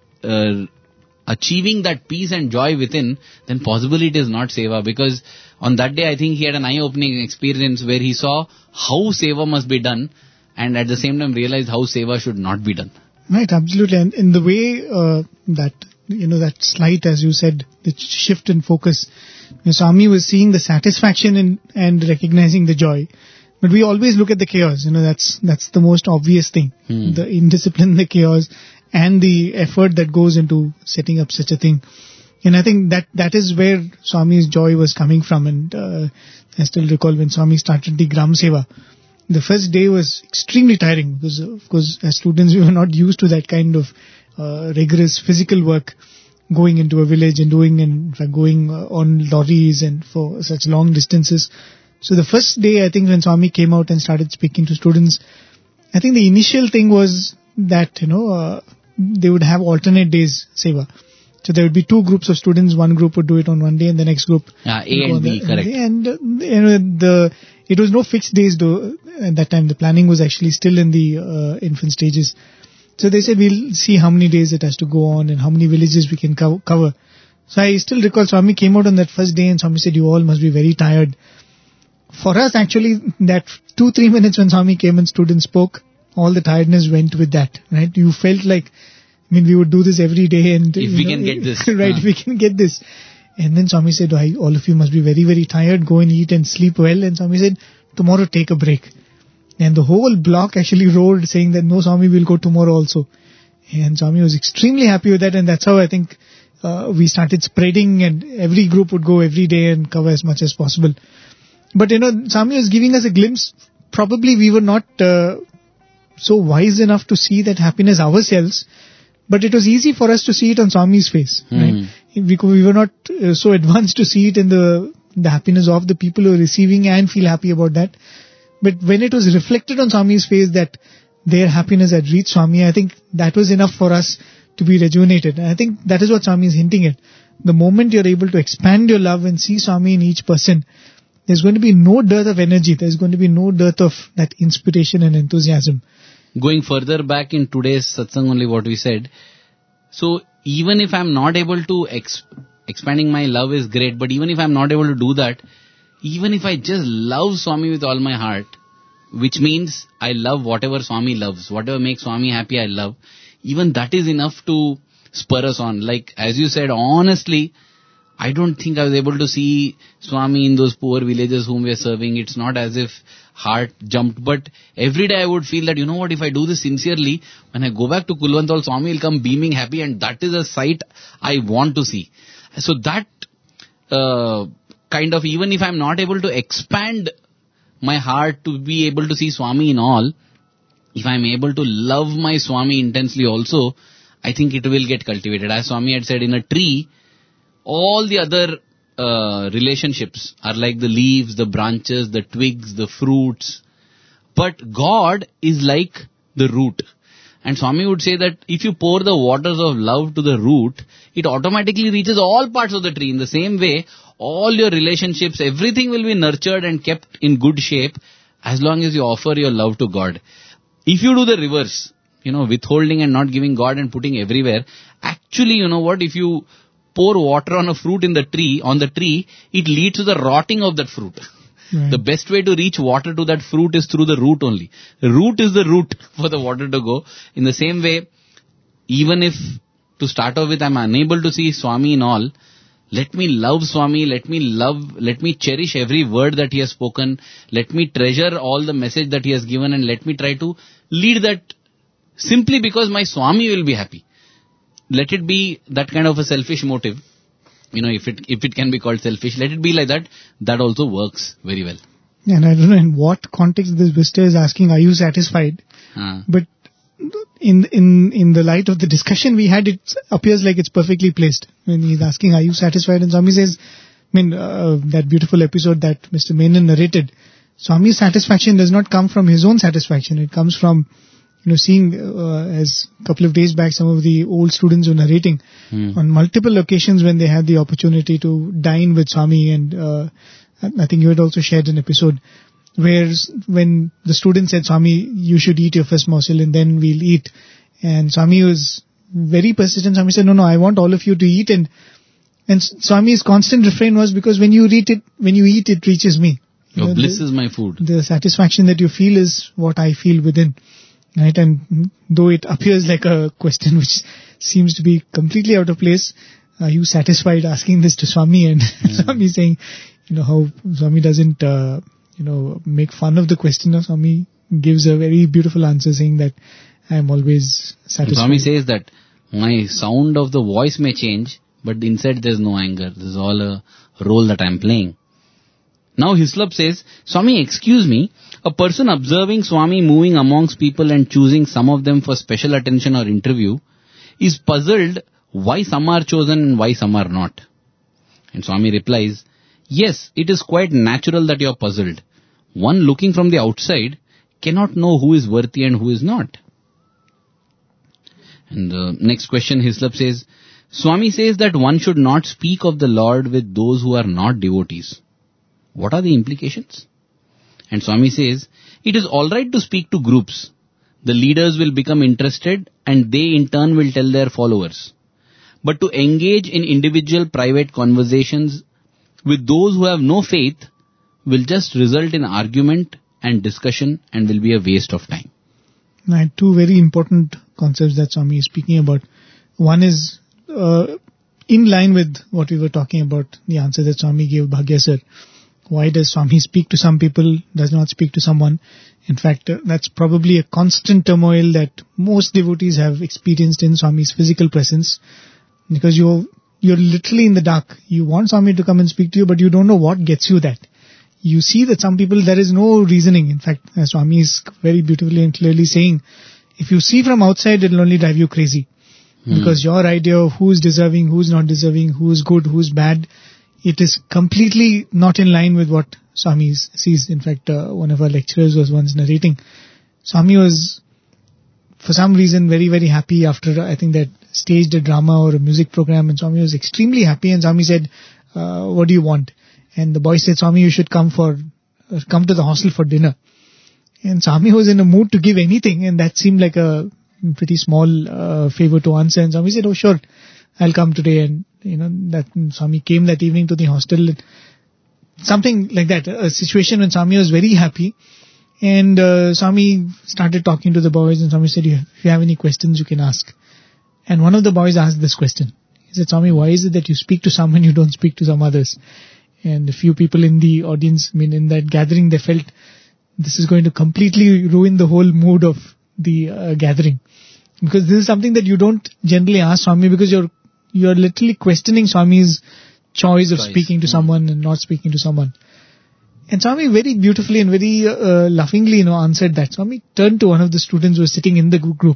uh, achieving that peace and joy within, then possibly it is not seva. Because on that day, I think he had an eye-opening experience where he saw how seva must be done and at the same time realized how seva should not be done. Right, absolutely. And in the way uh, that, you know, that slight, as you said, the shift in focus, you know, Swami was seeing the satisfaction in, and recognizing the joy. But we always look at the chaos, you know, that's that's the most obvious thing. Hmm. The indiscipline, the chaos, and the effort that goes into setting up such a thing. And I think that that is where Swami's joy was coming from. And uh, I still recall when Swami started the Gram Seva, the first day was extremely tiring because, of course, as students, we were not used to that kind of uh, rigorous physical work, going into a village and doing and in fact, going uh, on lorries and for such long distances. So the first day, I think, when Swami came out and started speaking to students, I think the initial thing was that, you know, uh, they would have alternate days seva. So there would be two groups of students. One group would do it on one day and the next group. Yeah, A and B, correct. And, uh, you know, the, it was no fixed days though. At that time, the planning was actually still in the uh, infant stages. So they said, we'll see how many days it has to go on and how many villages we can co- cover. So I still recall Swami came out on that first day and Swami said, you all must be very tired. For us, actually, that two, three minutes when Swami came and students spoke, all the tiredness went with that, right? You felt like, I mean, we would do this every day and... If we know, can get this. Right, huh. if we can get this. And then Swami said, oh, all of you must be very, very tired, go and eat and sleep well. And Swami said, tomorrow take a break. And the whole block actually roared saying that, no, Swami, will go tomorrow also. And Swami was extremely happy with that. And that's how I think uh, we started spreading and every group would go every day and cover as much as possible. But, you know, Swami was giving us a glimpse. Probably we were not uh, so wise enough to see that happiness ourselves. But it was easy for us to see it on Swami's face. Mm. Right? We, we were not uh, so advanced to see it in the, the happiness of the people who are receiving and feel happy about that. But when it was reflected on Swami's face that their happiness had reached Swami, I think that was enough for us to be rejuvenated. And I think that is what Swami is hinting at. The moment you're able to expand your love and see Swami in each person, there's going to be no dearth of energy. There's going to be no dearth of that inspiration and enthusiasm. Going further back in today's satsang only what we said. So even if I'm not able to, ex- expanding my love is great, but even if I'm not able to do that, even if I just love Swami with all my heart, which means I love whatever Swami loves, whatever makes Swami happy I love, even that is enough to spur us on. Like, as you said, honestly, I don't think I was able to see Swami in those poor villages whom we are serving. It's not as if heart jumped, but every day I would feel that, you know what, if I do this sincerely, when I go back to Kulwantwal, Swami will come beaming happy, and that is a sight I want to see. So that uh, kind of, even if I'm not able to expand my heart to be able to see Swami in all, if I'm able to love my Swami intensely also, I think it will get cultivated. As Swami had said, in a tree, all the other uh, relationships are like the leaves, the branches, the twigs, the fruits. But God is like the root. And Swami would say that if you pour the waters of love to the root, it automatically reaches all parts of the tree. In the same way, all your relationships, everything will be nurtured and kept in good shape as long as you offer your love to God. If you do the reverse, you know, withholding and not giving God and putting everywhere, actually, you know what, if you pour water on a fruit in the tree, on the tree, it leads to the rotting of that fruit. Right. The best way to reach water to that fruit is through the root only. The root is the route for the water to go. In the same way, even if to start off with I'm unable to see Swami in all, let me love Swami, let me love, let me cherish every word that he has spoken, let me treasure all the message that he has given, and let me try to lead that simply because my Swami will be happy. Let it be that kind of a selfish motive. You know, if it if it can be called selfish, let it be like that. That also works very well. And I don't know in what context this visitor is asking, are you satisfied? Uh, But in in in the light of the discussion we had, it appears like it's perfectly placed. When he's asking, are you satisfied? And Swami says, I mean, uh, that beautiful episode that Mister Menon narrated, Swami's satisfaction does not come from his own satisfaction. It comes from, you know, seeing, uh, as a couple of days back, some of the old students were narrating hmm. on multiple occasions when they had the opportunity to dine with Swami, and uh, I think you had also shared an episode where s- when the student said, Swami, you should eat your first morsel and then we'll eat. And Swami was very persistent. Swami said, no, no, I want all of you to eat. And and S- Swami's constant refrain was, because when you eat it, when you eat, it reaches me. You your know, bliss the- is my food. the satisfaction that you feel is what I feel within, right? And mm, though it appears like a question which seems to be completely out of place, are you satisfied asking this to Swami? And Swami saying, you know, how Swami doesn't, uh, you know, make fun of the questioner. Swami gives a very beautiful answer saying that I am always satisfied. Swami says that my sound of the voice may change, but inside there's no anger. This is all a role that I'm playing. Now Hislop says, Swami, excuse me, a person observing Swami moving amongst people and choosing some of them for special attention or interview is puzzled why some are chosen and why some are not. And Swami replies, yes, it is quite natural that you are puzzled. One looking from the outside cannot know who is worthy and who is not. And the next question, Hislop says, Swami says that one should not speak of the Lord with those who are not devotees. What are the implications? And Swami says, it is alright to speak to groups. The leaders will become interested and they in turn will tell their followers. But to engage in individual private conversations with those who have no faith will just result in argument and discussion and will be a waste of time. Right, two very important concepts that Swami is speaking about. One is uh, in line with what we were talking about, the answer that Swami gave Bhagya sir. Why does Swami speak to some people, does not speak to someone? In fact, uh, that's probably a constant turmoil that most devotees have experienced in Swami's physical presence, because you're, you're literally in the dark. You want Swami to come and speak to you, but you don't know what gets you that. You see that some people, there is no reasoning. In fact, as Swami is very beautifully and clearly saying, if you see from outside, it will only drive you crazy. Hmm. Because your idea of who is deserving, who is not deserving, who is good, who is bad, it is completely not in line with what Swami sees. In fact, uh, one of our lecturers was once narrating. Swami was, for some reason, very, very happy after, I think, that staged a drama or a music program, and Swami was extremely happy, and Swami said, uh, what do you want? And the boy said, Swami, you should come for, uh, come to the hostel for dinner. And Swami was in a mood to give anything, and that seemed like a pretty small uh, favor to answer. And Swami said, oh sure, I'll come today. And you know, that Swami came that evening to the hostel. Something like that, a situation when Swami was very happy. And uh, Swami started talking to the boys, and Swami said, if you have any questions, you can ask. And one of the boys asked this question. He said, Swami, why is it that you speak to some and you don't speak to some others? And a few people in the audience, I mean, in that gathering, they felt this is going to completely ruin the whole mood of the uh, gathering. Because this is something that you don't generally ask Swami, because you're you're literally questioning Swami's choice of Choice. speaking to Mm. someone and not speaking to someone. And Swami very beautifully and very uh, laughingly, you know, answered that. Swami turned to one of the students who was sitting in the gr- group.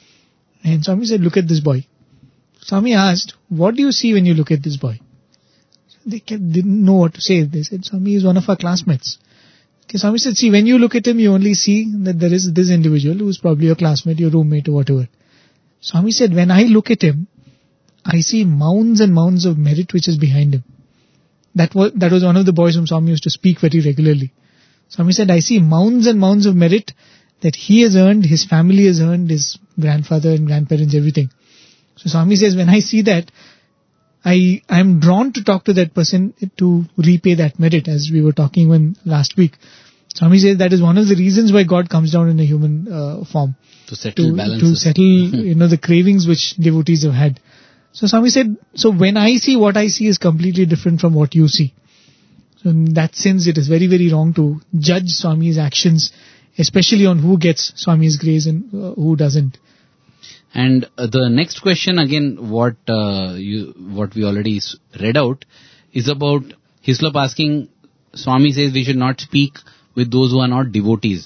And Swami said, look at this boy. Swami asked, what do you see when you look at this boy? They kept, didn't know what to say. They said, Swami is one of our classmates. Okay, Swami said, see, when you look at him, you only see that there is this individual who is probably your classmate, your roommate or whatever. Swami said, when I look at him, I see mounds and mounds of merit which is behind him. That was, that was one of the boys whom Swami used to speak very regularly. Swami said, I see mounds and mounds of merit that he has earned, his family has earned, his grandfather and grandparents, everything. So Swami says, when I see that, I I am drawn to talk to that person to repay that merit, as we were talking when last week. Swami says that is one of the reasons why God comes down in a human uh, form. To settle to, balances. To settle, you know, the cravings which devotees have had. So Swami said, so when I see, what I see is completely different from what you see. So in that sense, it is very, very wrong to judge Swami's actions, especially on who gets Swami's grace and uh, who doesn't. And uh, the next question, again, what uh, you what we already s- read out, is about Hislop asking, Swami says we should not speak with those who are not devotees.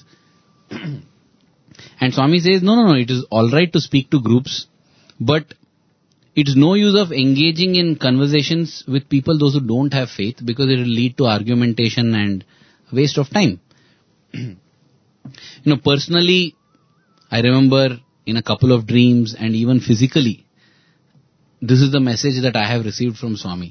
And Swami says, no, no, no, it is alright to speak to groups, but it's no use of engaging in conversations with people, those who don't have faith, because it will lead to argumentation and waste of time. You know, personally, I remember in a couple of dreams and even physically, this is the message that I have received from Swami.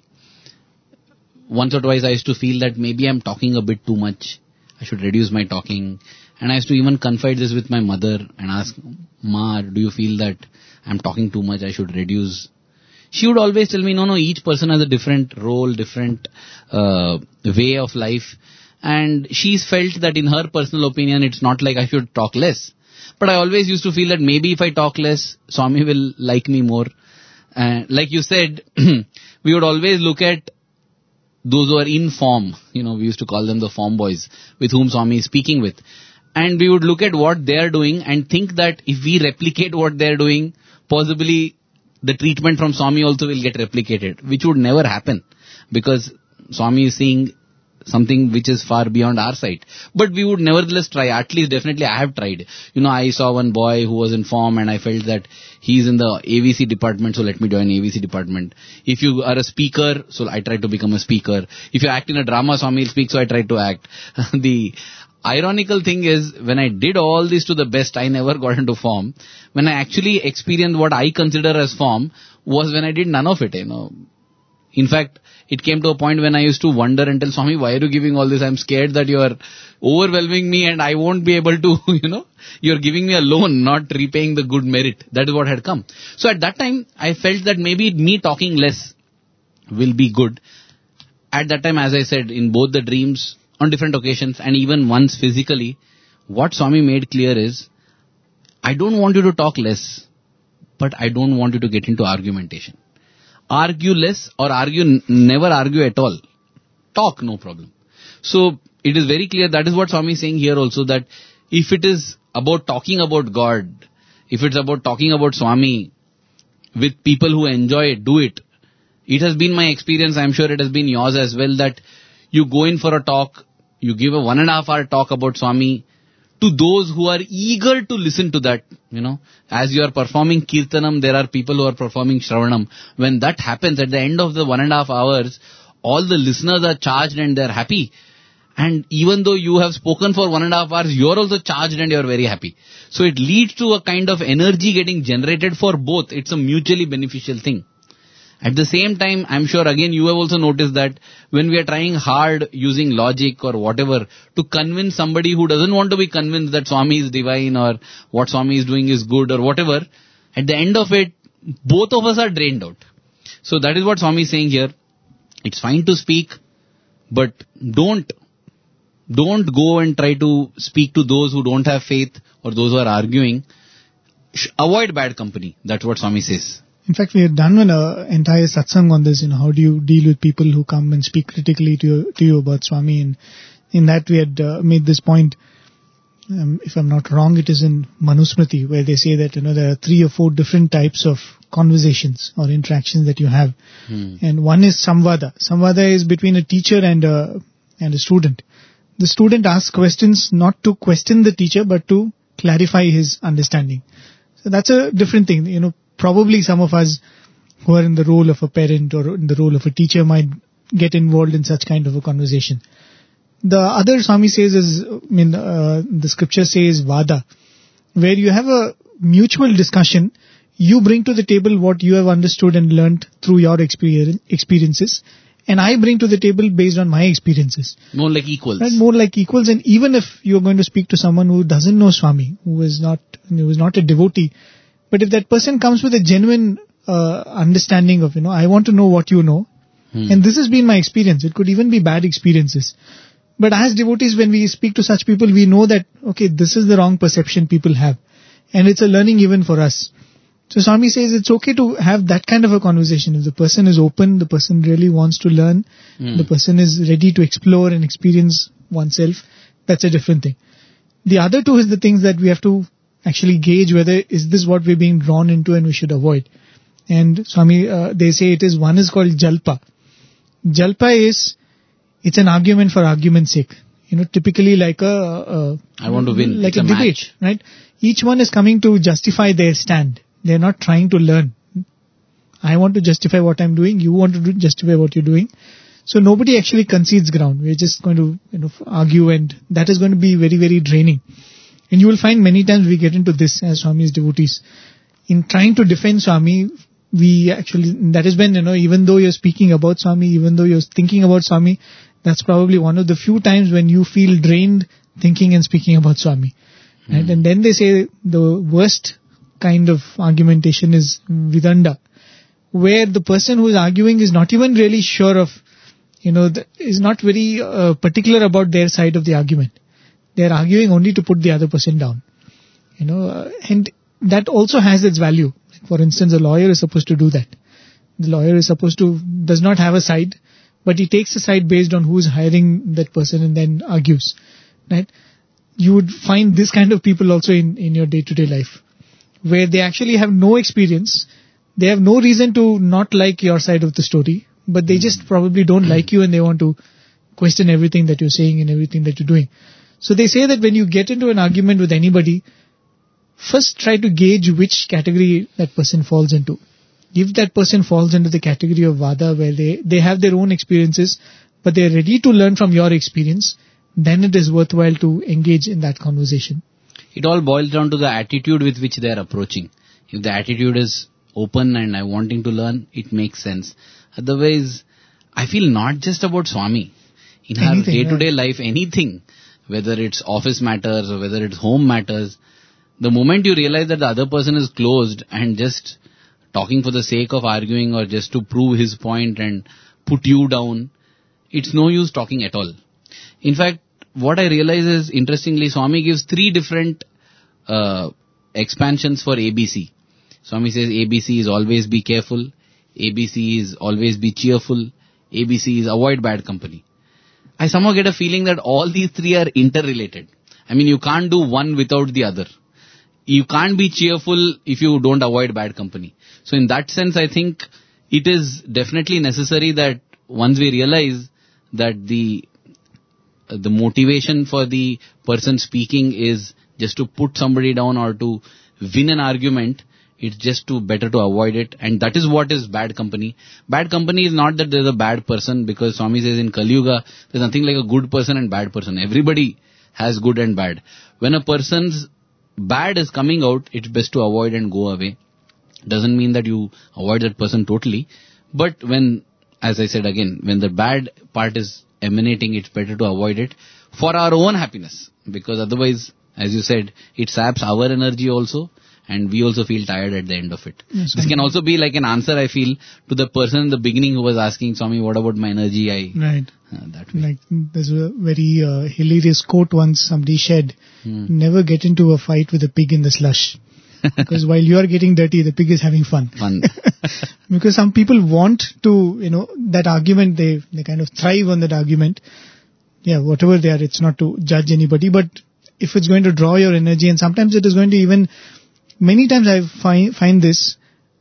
Once or twice I used to feel that maybe I'm talking a bit too much. I should reduce my talking. And I used to even confide this with my mother and ask, Ma, do you feel that I'm talking too much? I should reduce. She would always tell me, no, no, each person has a different role, different uh, way of life. And she's felt that in her personal opinion, it's not like I should talk less. But I always used to feel that maybe if I talk less, Swami will like me more. Uh, like you said, we would always look at those who are in form. You know, we used to call them the form boys with whom Swami is speaking with. And we would look at what they are doing and think that if we replicate what they are doing, possibly the treatment from Swami also will get replicated, which would never happen because Swami is seeing something which is far beyond our sight. But we would nevertheless try. At least definitely I have tried. You know, I saw one boy who was in form and I felt that he's in the A V C department, so let me join A V C department. If you are a speaker, so I tried to become a speaker. If you act in a drama, Swami will speak, so I tried to act. The ironical thing is, when I did all this to the best, I never got into form. When I actually experienced what I consider as form was when I did none of it, you know. In fact, it came to a point when I used to wonder and tell Swami, why are you giving all this? I'm scared that you are overwhelming me and I won't be able to, you know, you're giving me a loan, not repaying the good merit. That is what had come. So at that time, I felt that maybe me talking less will be good. At that time, as I said, in both the dreams, on different occasions, and even once physically, what Swami made clear is, I don't want you to talk less, but I don't want you to get into argumentation. Argue less or argue, n- never argue at all. Talk, no problem. So, it is very clear, that is what Swami is saying here also, that if it is about talking about God, if it's about talking about Swami with people who enjoy it, do it. It has been my experience, I'm sure it has been yours as well, that you go in for a talk, you give a one and a half hour talk about Swami to those who are eager to listen to that, you know. As you are performing Kirtanam, there are people who are performing Shravanam. When that happens at the end of the one and a half hours, all the listeners are charged and they are happy. And even though you have spoken for one and a half hours, you are also charged and you are very happy. So it leads to a kind of energy getting generated for both. It's a mutually beneficial thing. At the same time, I'm sure again you have also noticed that when we are trying hard using logic or whatever to convince somebody who doesn't want to be convinced that Swami is divine or what Swami is doing is good or whatever, at the end of it, both of us are drained out. So that is what Swami is saying here. It's fine to speak, but don't, don't go and try to speak to those who don't have faith or those who are arguing. Avoid bad company. That's what Swami says. In fact, we had done an uh, entire satsang on this, you know, how do you deal with people who come and speak critically to you, to you about Swami, and in that we had uh, made this point, um, if I'm not wrong, it is in Manusmriti, where they say that, you know, there are three or four different types of conversations or interactions that you have. Hmm. And one is Samvada. Samvada is between a teacher and a, and a student. The student asks questions not to question the teacher, but to clarify his understanding. So that's a different thing, you know. Probably some of us who are in the role of a parent or in the role of a teacher might get involved in such kind of a conversation. The other Swami says is, I mean, uh, the scripture says vada, where you have a mutual discussion. You bring to the table what you have understood and learnt through your experience, experiences, and I bring to the table based on my experiences. More like equals. Right? More like equals. And even if you're going to speak to someone who doesn't know Swami, who is not, who is not a devotee, but if that person comes with a genuine uh, understanding of, you know, I want to know what you know, hmm. and this has been my experience. It could even be bad experiences. But as devotees, when we speak to such people, we know that, okay, this is the wrong perception people have. And it's a learning even for us. So Swami says it's okay to have that kind of a conversation. If the person is open, the person really wants to learn, mm. the person is ready to explore and experience oneself, that's a different thing. The other two is the things that we have to actually gauge whether is this what we're being drawn into and we should avoid. And Swami, uh, they say it is, one is called Jalpa. Jalpa is, it's an argument for argument's sake. You know, typically like a, a I want to win. Like it's a, a debate, match. Right? Each one is coming to justify their stand. They're not trying to learn. I want to justify what I'm doing. You want to do, justify what you're doing. So nobody actually concedes ground. We're just going to, you know, argue, and that is going to be very, very draining. And you will find many times we get into this as Swami's devotees. In trying to defend Swami, we actually, that is when, you know, even though you're speaking about Swami, even though you're thinking about Swami, that's probably one of the few times when you feel drained thinking and speaking about Swami. Mm. Right? And then they say the worst kind of argumentation is Vidanda, where the person who is arguing is not even really sure of, you know, the, is not very uh, particular about their side of the argument. They are arguing only to put the other person down. You know, uh, and that also has its value. Like for instance, a lawyer is supposed to do that. The lawyer is supposed to, does not have a side, but he takes a side based on who is hiring that person and then argues. Right? You would find this kind of people also in, in your day-to-day life, where they actually have no experience. They have no reason to not like your side of the story, but they just probably don't like you and they want to question everything that you're saying and everything that you're doing. So they say that when you get into an argument with anybody, first try to gauge which category that person falls into. If that person falls into the category of Vada, where they, they have their own experiences, but they're ready to learn from your experience, then it is worthwhile to engage in that conversation. It all boils down to the attitude with which they are approaching. If the attitude is open and I'm wanting to learn, it makes sense. Otherwise, I feel not just about Swami. In our Anything, day-to-day right? life, anything, whether it's office matters or whether it's home matters, the moment you realize that the other person is closed and just talking for the sake of arguing or just to prove his point and put you down, it's no use talking at all. In fact, what I realize is, interestingly, Swami gives three different uh, expansions for A B C. Swami says A B C is always be careful, A B C is always be cheerful, A B C is avoid bad company. I somehow get a feeling that all these three are interrelated. I mean, you can't do one without the other. You can't be cheerful if you don't avoid bad company. So in that sense, I think it is definitely necessary that once we realize that the uh, the motivation for the person speaking is just to put somebody down or to win an argument, it's just to better to avoid it. And that is what is bad company. Bad company is not that there's a bad person, because Swami says in Kali Yuga, there's nothing like a good person and bad person. Everybody has good and bad. When a person's bad is coming out, it's best to avoid and go away. Doesn't mean that you avoid that person totally. But when, as I said again, when the bad part is emanating, it's better to avoid it for our own happiness. Because otherwise, as you said, it saps our energy also. And we also feel tired at the end of it. Yes, this can also be like an answer, I feel, to the person in the beginning who was asking, Swami, what about my energy? I Right. Uh, that way. Like, there's a very uh, hilarious quote once somebody shared. Hmm. Never get into a fight with a pig in the slush. Because while you are getting dirty, the pig is having fun. Fun. Because some people want to, you know, that argument, they, they kind of thrive on that argument. Yeah, whatever they are, it's not to judge anybody. But if it's going to draw your energy, and sometimes it is going to even... Many times I find, find this,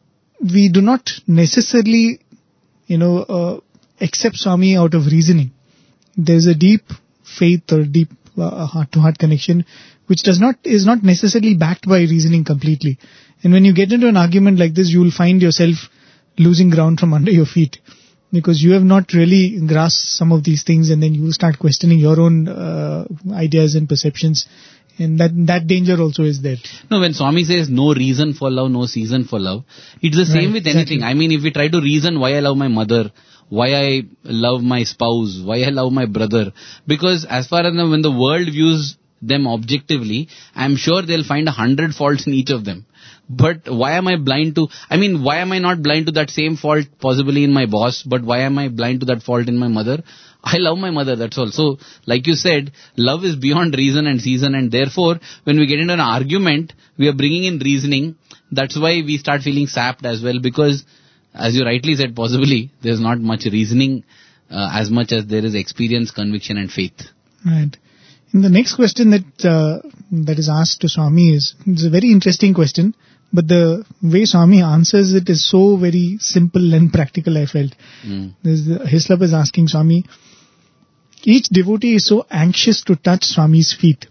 we do not necessarily, you know, uh, accept Swami out of reasoning. There's a deep faith or deep uh, heart-to-heart connection, which does not, is not necessarily backed by reasoning completely. And when you get into an argument like this, you will find yourself losing ground from under your feet. because you have not really grasped some of these things, and then you start questioning your own uh, ideas and perceptions, and that that danger also is there. No, when Swami says no reason for love, no season for love, it's the same Right, with anything. exactly. I mean, if we try to reason why I love my mother, why I love my spouse, why I love my brother, because as far as the, when the world views them objectively, I'm sure they'll find a hundred faults in each of them. But why am I blind to, I mean, why am I not blind to that same fault possibly in my boss, but why am I blind to that fault in my mother? I love my mother, that's all. So, like you said, love is beyond reason and season, and therefore, when we get into an argument, we are bringing in reasoning. That's why we start feeling sapped as well, because, as you rightly said, possibly, there's not much reasoning uh, as much as there is experience, conviction and faith. Right. And the next question that uh, that is asked to Swami is, it's a very interesting question, but the way Swami answers it is so very simple and practical, I felt. Mm. There's the, Hislop is asking Swami, each devotee is so anxious to touch Swami's feet.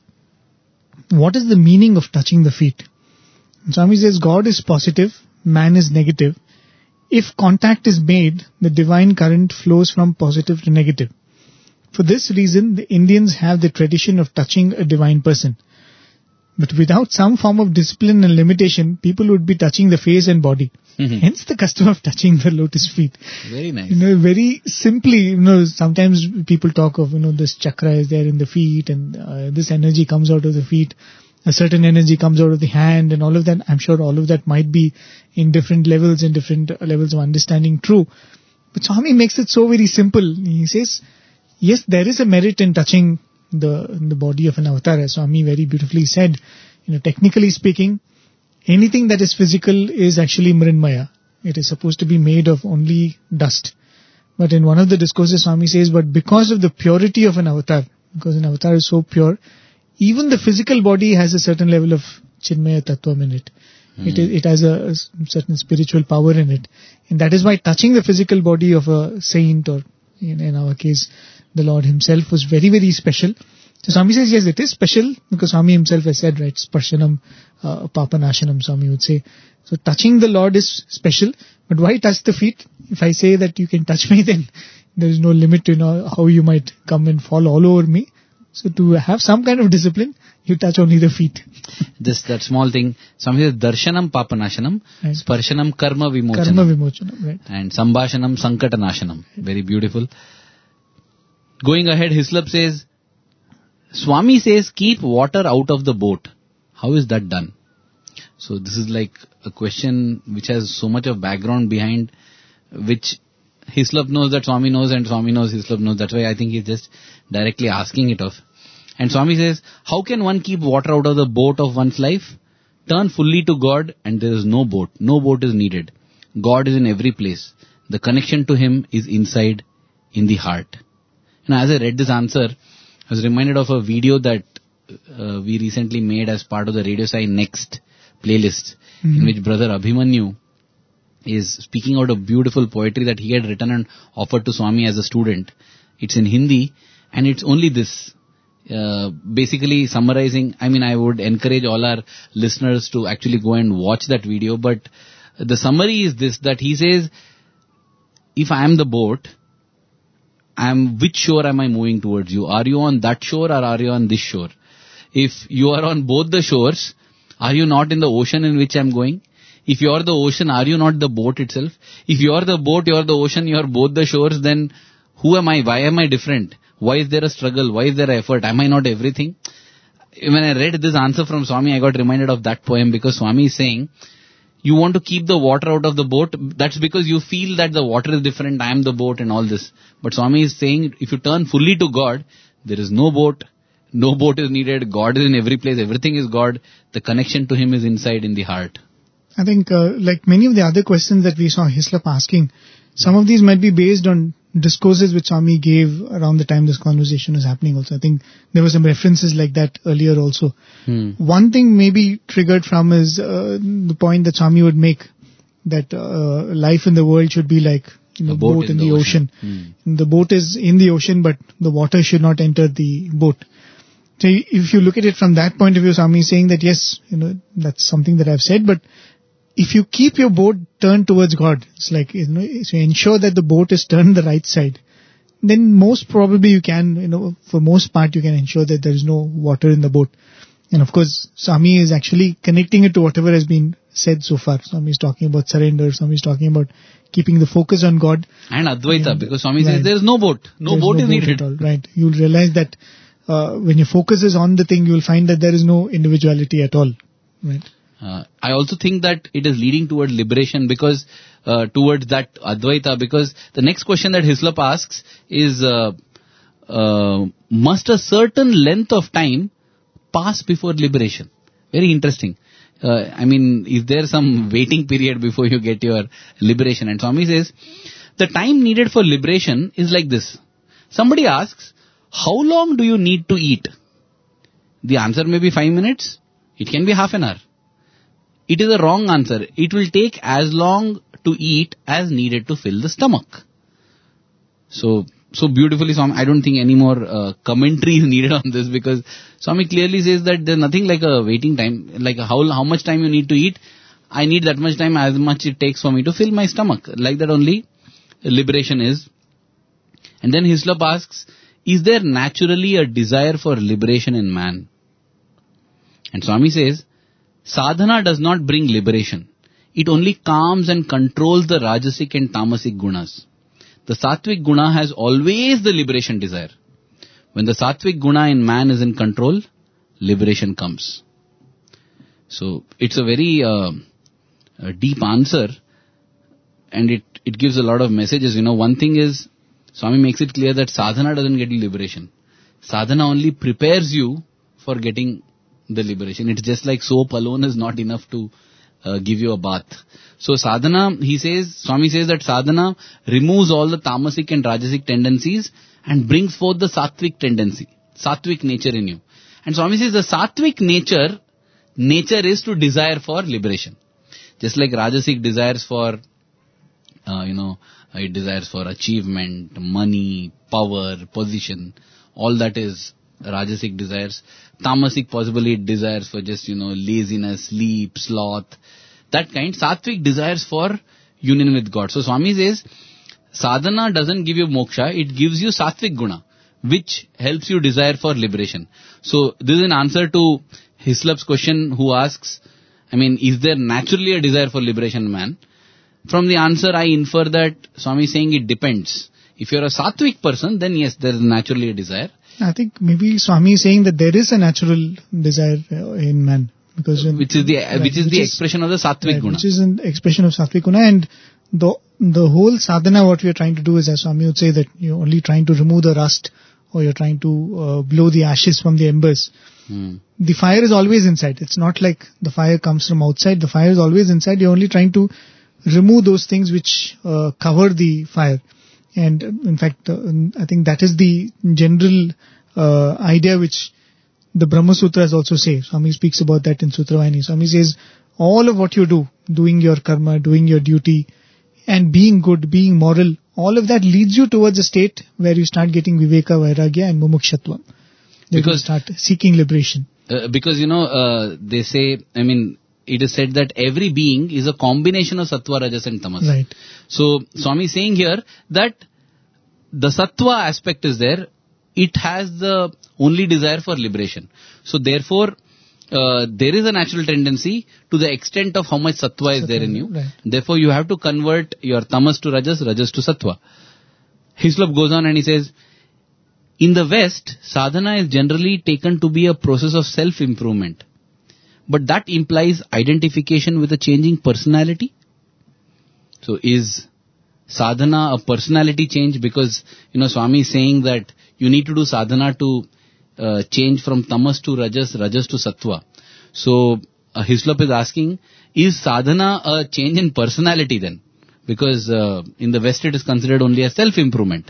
What is the meaning of touching the feet? And Swami says, God is positive, man is negative. If contact is made, the divine current flows from positive to negative. For this reason, the Indians have the tradition of touching a divine person. But without some form of discipline and limitation, people would be touching the face and body. Mhm. Hence the custom of touching the lotus feet. Very nice. You know, very simply, you know, sometimes people talk of, you know, this chakra is there in the feet, and uh, this energy comes out of the feet. A certain energy comes out of the hand, and all of that. I'm sure all of that might be in different levels and different levels of understanding true. But Swami makes it so very simple. He says, yes, there is a merit in touching the the body of an avatar, as Swami very beautifully said. You know, technically speaking, anything that is physical is actually mrinmaya. It is supposed to be made of only dust. But in one of the discourses, Swami says, but because of the purity of an avatar, because an avatar is so pure, even the physical body has a certain level of chinmaya tattvam in it. Mm. It, is, it has a, a certain spiritual power in it. And that is why touching the physical body of a saint, or in, in our case, the Lord himself, was very, very special. So Swami says, yes, it is special, because Swami himself has said, right, sparshanam, uh, papanashanam, Swami would say. So touching the Lord is special, but why touch the feet? If I say that you can touch me, then there is no limit to, you know, how you might come and fall all over me. So to have some kind of discipline, you touch only the feet. This, that small thing, Swami says, darshanam papanashanam, Right. sparshanam karma vimochanam, Karma vimochanam, right. and sambhashanam sankatanashanam. Very beautiful. Going ahead, Hislop says, Swami says, keep water out of the boat. How is that done? So this is like a question which has so much of background behind, which Hislop knows that Swami knows, and Swami knows Hislop knows. That's why I think he's just directly asking it off. And Swami says, how can one keep water out of the boat of one's life? Turn fully to God, and there is no boat. No boat is needed. God is in every place. The connection to Him is inside, in the heart. Now, as I read this answer, I was reminded of a video that uh, we recently made as part of the Radio Sai Next playlist, mm-hmm. in which Brother Abhimanyu is speaking out a beautiful poetry that he had written and offered to Swami as a student. It's in Hindi, and it's only this. Uh, basically summarizing, I mean, I would encourage all our listeners to actually go and watch that video, but the summary is this, that he says, if I am the boat, I am, which shore am I moving towards you? Are you on that shore, or are you on this shore? If you are on both the shores, are you not in the ocean in which I am going? If you are the ocean, are you not the boat itself? If you are the boat, you are the ocean, you are both the shores, then who am I? Why am I different? Why is there a struggle? Why is there an effort? Am I not everything? When I read this answer from Swami, I got reminded of that poem, because Swami is saying, you want to keep the water out of the boat, that's because you feel that the water is different, I am the boat and all this. But Swami is saying, if you turn fully to God, there is no boat, no boat is needed, God is in every place, everything is God, the connection to Him is inside in the heart. I think, uh, like many of the other questions that we saw Hislop asking, some of these might be based on discourses which Swami gave around the time this conversation was happening also. I think there were some references like that earlier also. Hmm. One thing maybe triggered from is uh, the point that Swami would make, that uh, life in the world should be like, you know, a boat, boat in, in the, the ocean. ocean. Hmm. The boat is in the ocean, but the water should not enter the boat. So if you look at it from that point of view, Swami is saying that yes, you know, that's something that I've said, but if you keep your boat turned towards God, it's like, you know, so ensure that the boat is turned the right side, then most probably you can, you know, for most part you can ensure that there is no water in the boat. And of course, Swami is actually connecting it to whatever has been said so far. Swami is talking about surrender, Swami is talking about keeping the focus on God. And Advaita, And, because Swami right. says there is no boat. No There's boat no is needed. at all, right. You'll realize that uh, when your focus is on the thing, you'll find that there is no individuality at all. Right. Uh, I also think that it is leading toward liberation because, uh, towards that Advaita, because the next question that Hislop asks is, uh, uh, must a certain length of time pass before liberation? Very interesting. Uh, I mean, is there some waiting period before you get your liberation? And Swami says, the time needed for liberation is like this. Somebody asks, how long do you need to eat? The answer may be five minutes. It can be half an hour. It is a wrong answer. It will take as long to eat as needed to fill the stomach. So, so beautifully, Swami, I don't think any more uh, commentary is needed on this, because Swami clearly says that there's nothing like a waiting time, like how how much time you need to eat. I need that much time, as much it takes for me to fill my stomach. Like that only liberation is. And then Hislop asks, is there naturally a desire for liberation in man? And Swami says, sadhana does not bring liberation. It only calms and controls the rajasic and tamasic gunas. The sattvic guna has always the liberation desire. When the sattvic guna in man is in control, liberation comes. So it's a very uh, a deep answer, and it, it gives a lot of messages. You know, one thing is, Swami makes it clear that sadhana doesn't get you liberation. Sadhana only prepares you for getting the liberation. It's just like soap alone is not enough to uh, give you a bath. So sadhana, he says, Swami says that sadhana removes all the tamasic and rajasic tendencies and brings forth the sattvic tendency, sattvic nature in you. And Swami says the sattvic nature, nature is to desire for liberation. Just like rajasic desires for, uh, you know, it desires for achievement, money, power, position, all that is rajasic desires. Tamasic possibly it desires for just, you know, laziness, sleep, sloth, that kind. Sattvic desires for union with God. So Swami says, sadhana doesn't give you moksha, it gives you sattvic guna, which helps you desire for liberation. So this is an answer to Hislop's question, who asks, I mean, is there naturally a desire for liberation in man? From the answer, I infer that Swami is saying it depends. If you're a sattvic person, then yes, there is naturally a desire. I think maybe Swami is saying that there is a natural desire uh, in man, because in, which is the right, which is which the is, expression of the sattvic right, guna. which is an expression of sattvic guna, and the the whole sadhana what we are trying to do is, as Swami would say, that you're only trying to remove the rust, or you're trying to uh, blow the ashes from the embers. Hmm. The fire is always inside. It's not like the fire comes from outside. The fire is always inside. You're only trying to remove those things which uh, cover the fire. And uh, in fact, uh, I think that is the general uh, idea which the Brahma Sutras also say. Swami speaks about that in Sutravahini. Swami says, all of what you do, doing your karma, doing your duty, and being good, being moral, all of that leads you towards a state where you start getting Viveka, Vairagya and Mumukshatva. Because you start seeking liberation. Uh, because, you know, uh, they say, I mean, it is said that every being is a combination of sattva, rajas and tamas. Right. So, Swami is saying here that the sattva aspect is there. It has the only desire for liberation. So, therefore, uh, there is a natural tendency to the extent of how much sattva is Sattva, there in you. right. Therefore, you have to convert your tamas to rajas, rajas to sattva. Hislop goes on and he says, in the West, sadhana is generally taken to be a process of self-improvement. But that implies identification with a changing personality. So is sadhana a personality change? Because, you know, Swami is saying that you need to do sadhana to uh, change from tamas to rajas, rajas to sattva. So uh, Hislop is asking, is sadhana a change in personality then? Because uh, in the West it is considered only as self-improvement.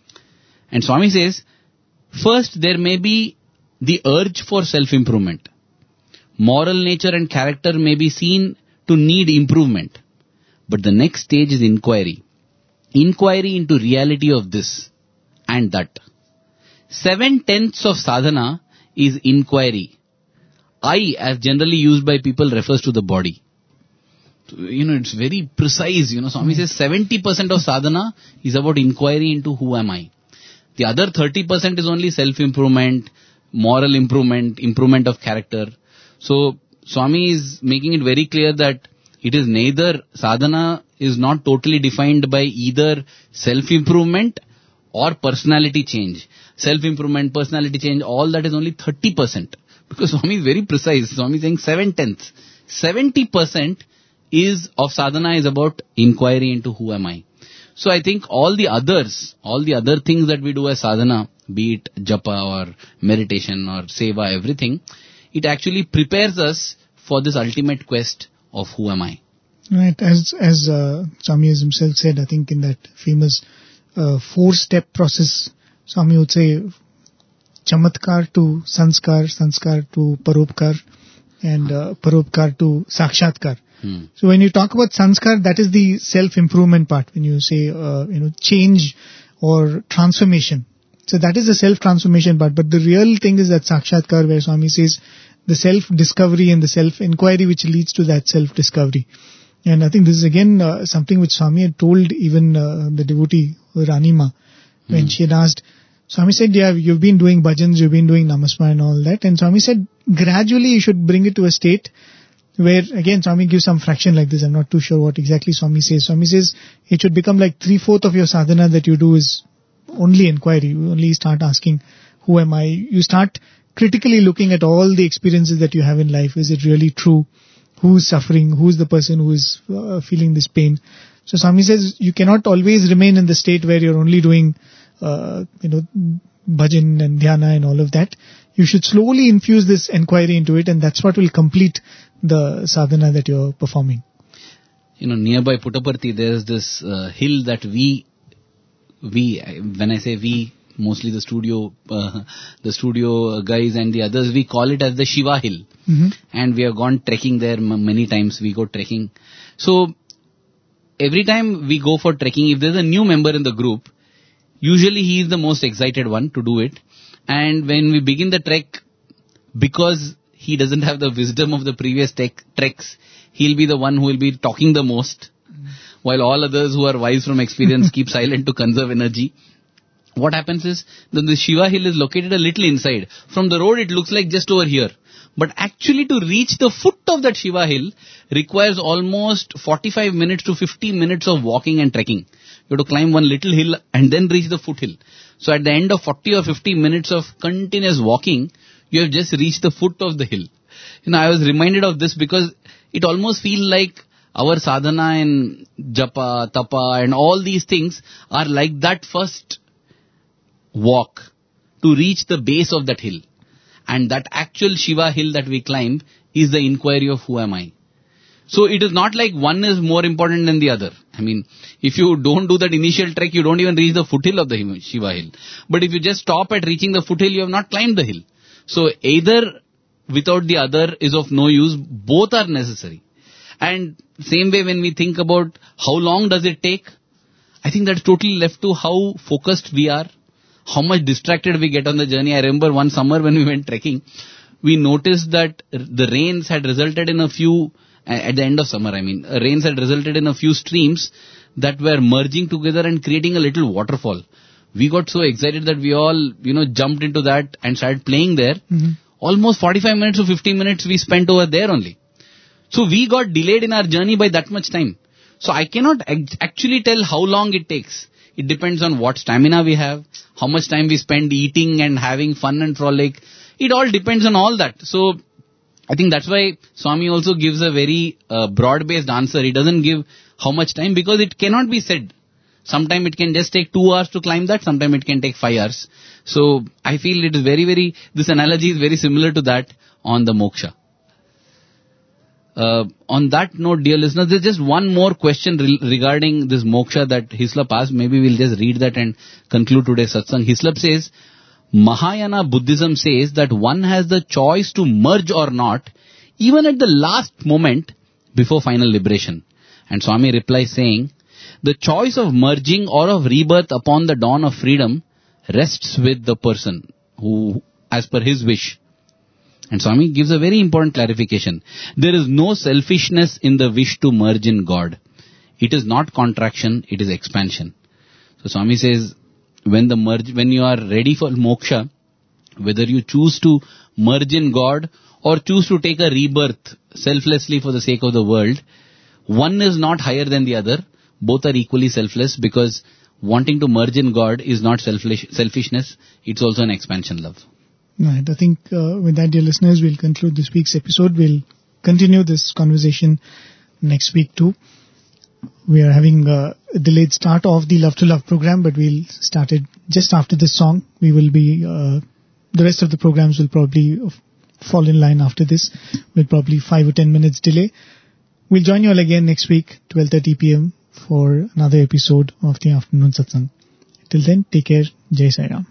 And Swami says, first there may be the urge for self-improvement. Moral nature and character may be seen to need improvement. But the next stage is inquiry. Inquiry into reality of this and that. Seven-tenths of sadhana is inquiry. I, as generally used by people, refers to the body. You know, it's very precise. You know, Swami says seventy percent of sadhana is about inquiry into who am I. The other thirty percent is only self-improvement, moral improvement, improvement of character. So, Swami is making it very clear that it is neither, sadhana is not totally defined by either self-improvement or personality change. Self-improvement, personality change, all that is only thirty percent. Because Swami is very precise. Swami is saying seven-tenths. seventy percent is of sadhana is about inquiry into who am I. So I think all the others, all the other things that we do as sadhana, be it japa or meditation or seva, everything, it actually prepares us for this ultimate quest of who am I. Right, as as uh, Swami has himself said, I think in that famous uh, four-step process, Swami would say chamatkar to sanskar, sanskar to paropkar, and uh, paropkar to sakshatkar. Hmm. So when you talk about sanskar, that is the self-improvement part. When you say uh, you know change or transformation, so that is the self-transformation part. But the real thing is that sakshatkar, where Swami says the self-discovery and the self-inquiry which leads to that self-discovery. And I think this is again uh, something which Swami had told even uh, the devotee Ranima when Hmm. she had asked. Swami said, yeah, you've been doing bhajans, you've been doing namasmara and all that. And Swami said, gradually you should bring it to a state where, again, Swami gives some fraction like this. I'm not too sure what exactly Swami says. Swami says it should become like three-fourth of your sadhana that you do is only inquiry. You only start asking, who am I? You start critically looking at all the experiences that you have in life. Is it really true? Who's suffering? Who's the person who is uh, feeling this pain? So Swami says you cannot always remain in the state where you're only doing, uh, you know, bhajan and dhyana and all of that. You should slowly infuse this inquiry into it, and that's what will complete the sadhana that you're performing. You know, nearby Puttaparthi, there's this uh, hill that we, we, when I say we, mostly the studio, uh, the studio guys and the others, we call it as the Shiva Hill. Mm-hmm. And we have gone trekking there m- many times. We go trekking. So, every time we go for trekking, if there's a new member in the group, usually he is the most excited one to do it. And when we begin the trek, because he doesn't have the wisdom of the previous trek, treks, he'll be the one who will be talking the most, mm-hmm. while all others who are wise from experience keep silent to conserve energy. What happens is, the, the Shiva Hill is located a little inside. From the road, it looks like just over here. But actually to reach the foot of that Shiva Hill requires almost forty-five minutes to fifty minutes of walking and trekking. You have to climb one little hill and then reach the foothill. So at the end of forty or fifty minutes of continuous walking, you have just reached the foot of the hill. You know, I was reminded of this because it almost feels like our sadhana and japa, tapa and all these things are like that first walk to reach the base of that hill. And that actual Shiva hill that we climb is the inquiry of who am I. So it is not like one is more important than the other. I mean, if you don't do that initial trek, you don't even reach the foothill of the Shiva hill. But if you just stop at reaching the foothill, you have not climbed the hill. So either without the other is of no use. Both are necessary. And same way when we think about how long does it take, I think that's totally left to how focused we are. How much distracted we get on the journey. I remember one summer when we went trekking, we noticed that the rains had resulted in a few, at the end of summer I mean, rains had resulted in a few streams that were merging together and creating a little waterfall. We got so excited that we all, you know, jumped into that and started playing there. Mm-hmm. Almost forty-five minutes to fifty minutes we spent over there only. So we got delayed in our journey by that much time. So I cannot ag- actually tell how long it takes. It depends on what stamina we have, how much time we spend eating and having fun and frolic. It all depends on all that. So, I think that's why Swami also gives a very uh, broad-based answer. He doesn't give how much time because it cannot be said. Sometimes it can just take two hours to climb that. Sometimes it can take five hours. So, I feel it is very, very, this analogy is very similar to that on the moksha. Uh, on that note, dear listeners, there's just one more question re- regarding this moksha that Hislop asked. Maybe we'll just read that and conclude today's satsang. Hislop says, Mahayana Buddhism says that one has the choice to merge or not, even at the last moment before final liberation. And Swami replies saying, the choice of merging or of rebirth upon the dawn of freedom rests with the person who, as per his wish. And Swami gives a very important clarification. There is no selfishness in the wish to merge in God. It is not contraction, it is expansion. So Swami says, when the merge, when you are ready for moksha, whether you choose to merge in God or choose to take a rebirth selflessly for the sake of the world, one is not higher than the other. Both are equally selfless, because wanting to merge in God is not selfish, selfishness, it's also an expansion love. Right. I think uh, with that, dear listeners, we'll conclude this week's episode. We'll continue this conversation next week too. We are having a delayed start of the Love to Love program, but we'll start it just after this song. We will be, uh, the rest of the programs will probably fall in line after this, with probably five or ten minutes delay. We'll join you all again next week, twelve thirty p.m. for another episode of the Afternoon Satsang. Till then, take care. Jai Sai Ram.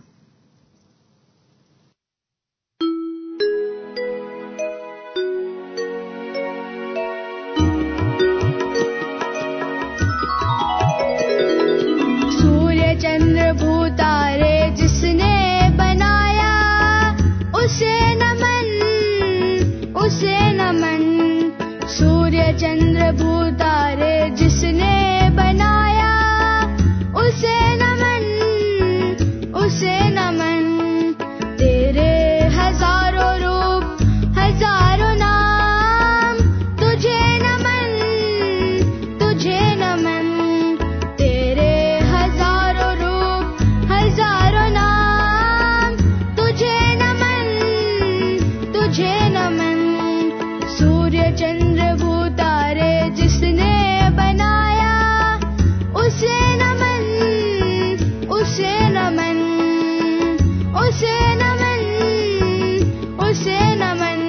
चंद्र भूतारे जिसने बनाया, उसे नमन, उसे नमन। सूर्य चंद्र भूतारे जिसने बनाया, उसे नमन, उसे नमन। तेरे हजारों रूप, हजारों नाम, तुझे नमन, तुझे नमन। तेरे हजारों रूप, हजारों नाम, तुझे नमन, तुझे नमन। सूर्य चंद्र भूतारे जिसने बनाया, उसे नमन, उसे नमन, उसे नमन, उसे नमन।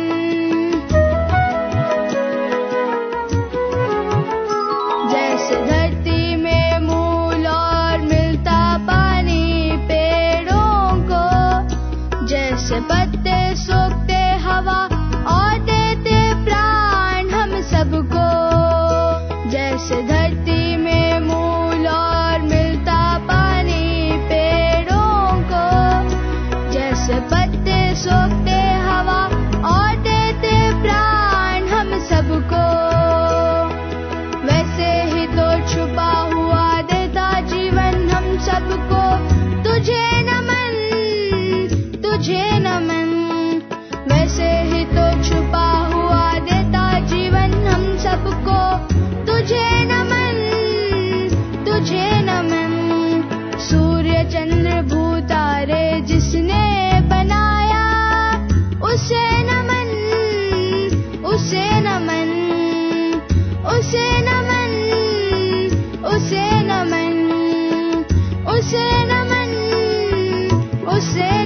जैसे धरती में मूल और मिलता पानी पेड़ों को, जैसे पत्ते सूखते हवा और देते प्राण हम सबको। जैसे धरती में मूल और मिलता पानी पेड़ों को, जैसे पत्ते सूखते हवा और देते प्राण हम सबको। वैसे ही तो छुपा हुआ देता जीवन हम सबको। तुझे नमन, तुझे नमन। वैसे ही तो छुपा हुआ देता जीवन हम सबको। तुझे नमन, तुझे नमन। सूर्य चंद्र भूतारे जिसने बनाया, उसे नमन, उसे नमन, उसे नमन, उसे नमन, उसे नमन, उसे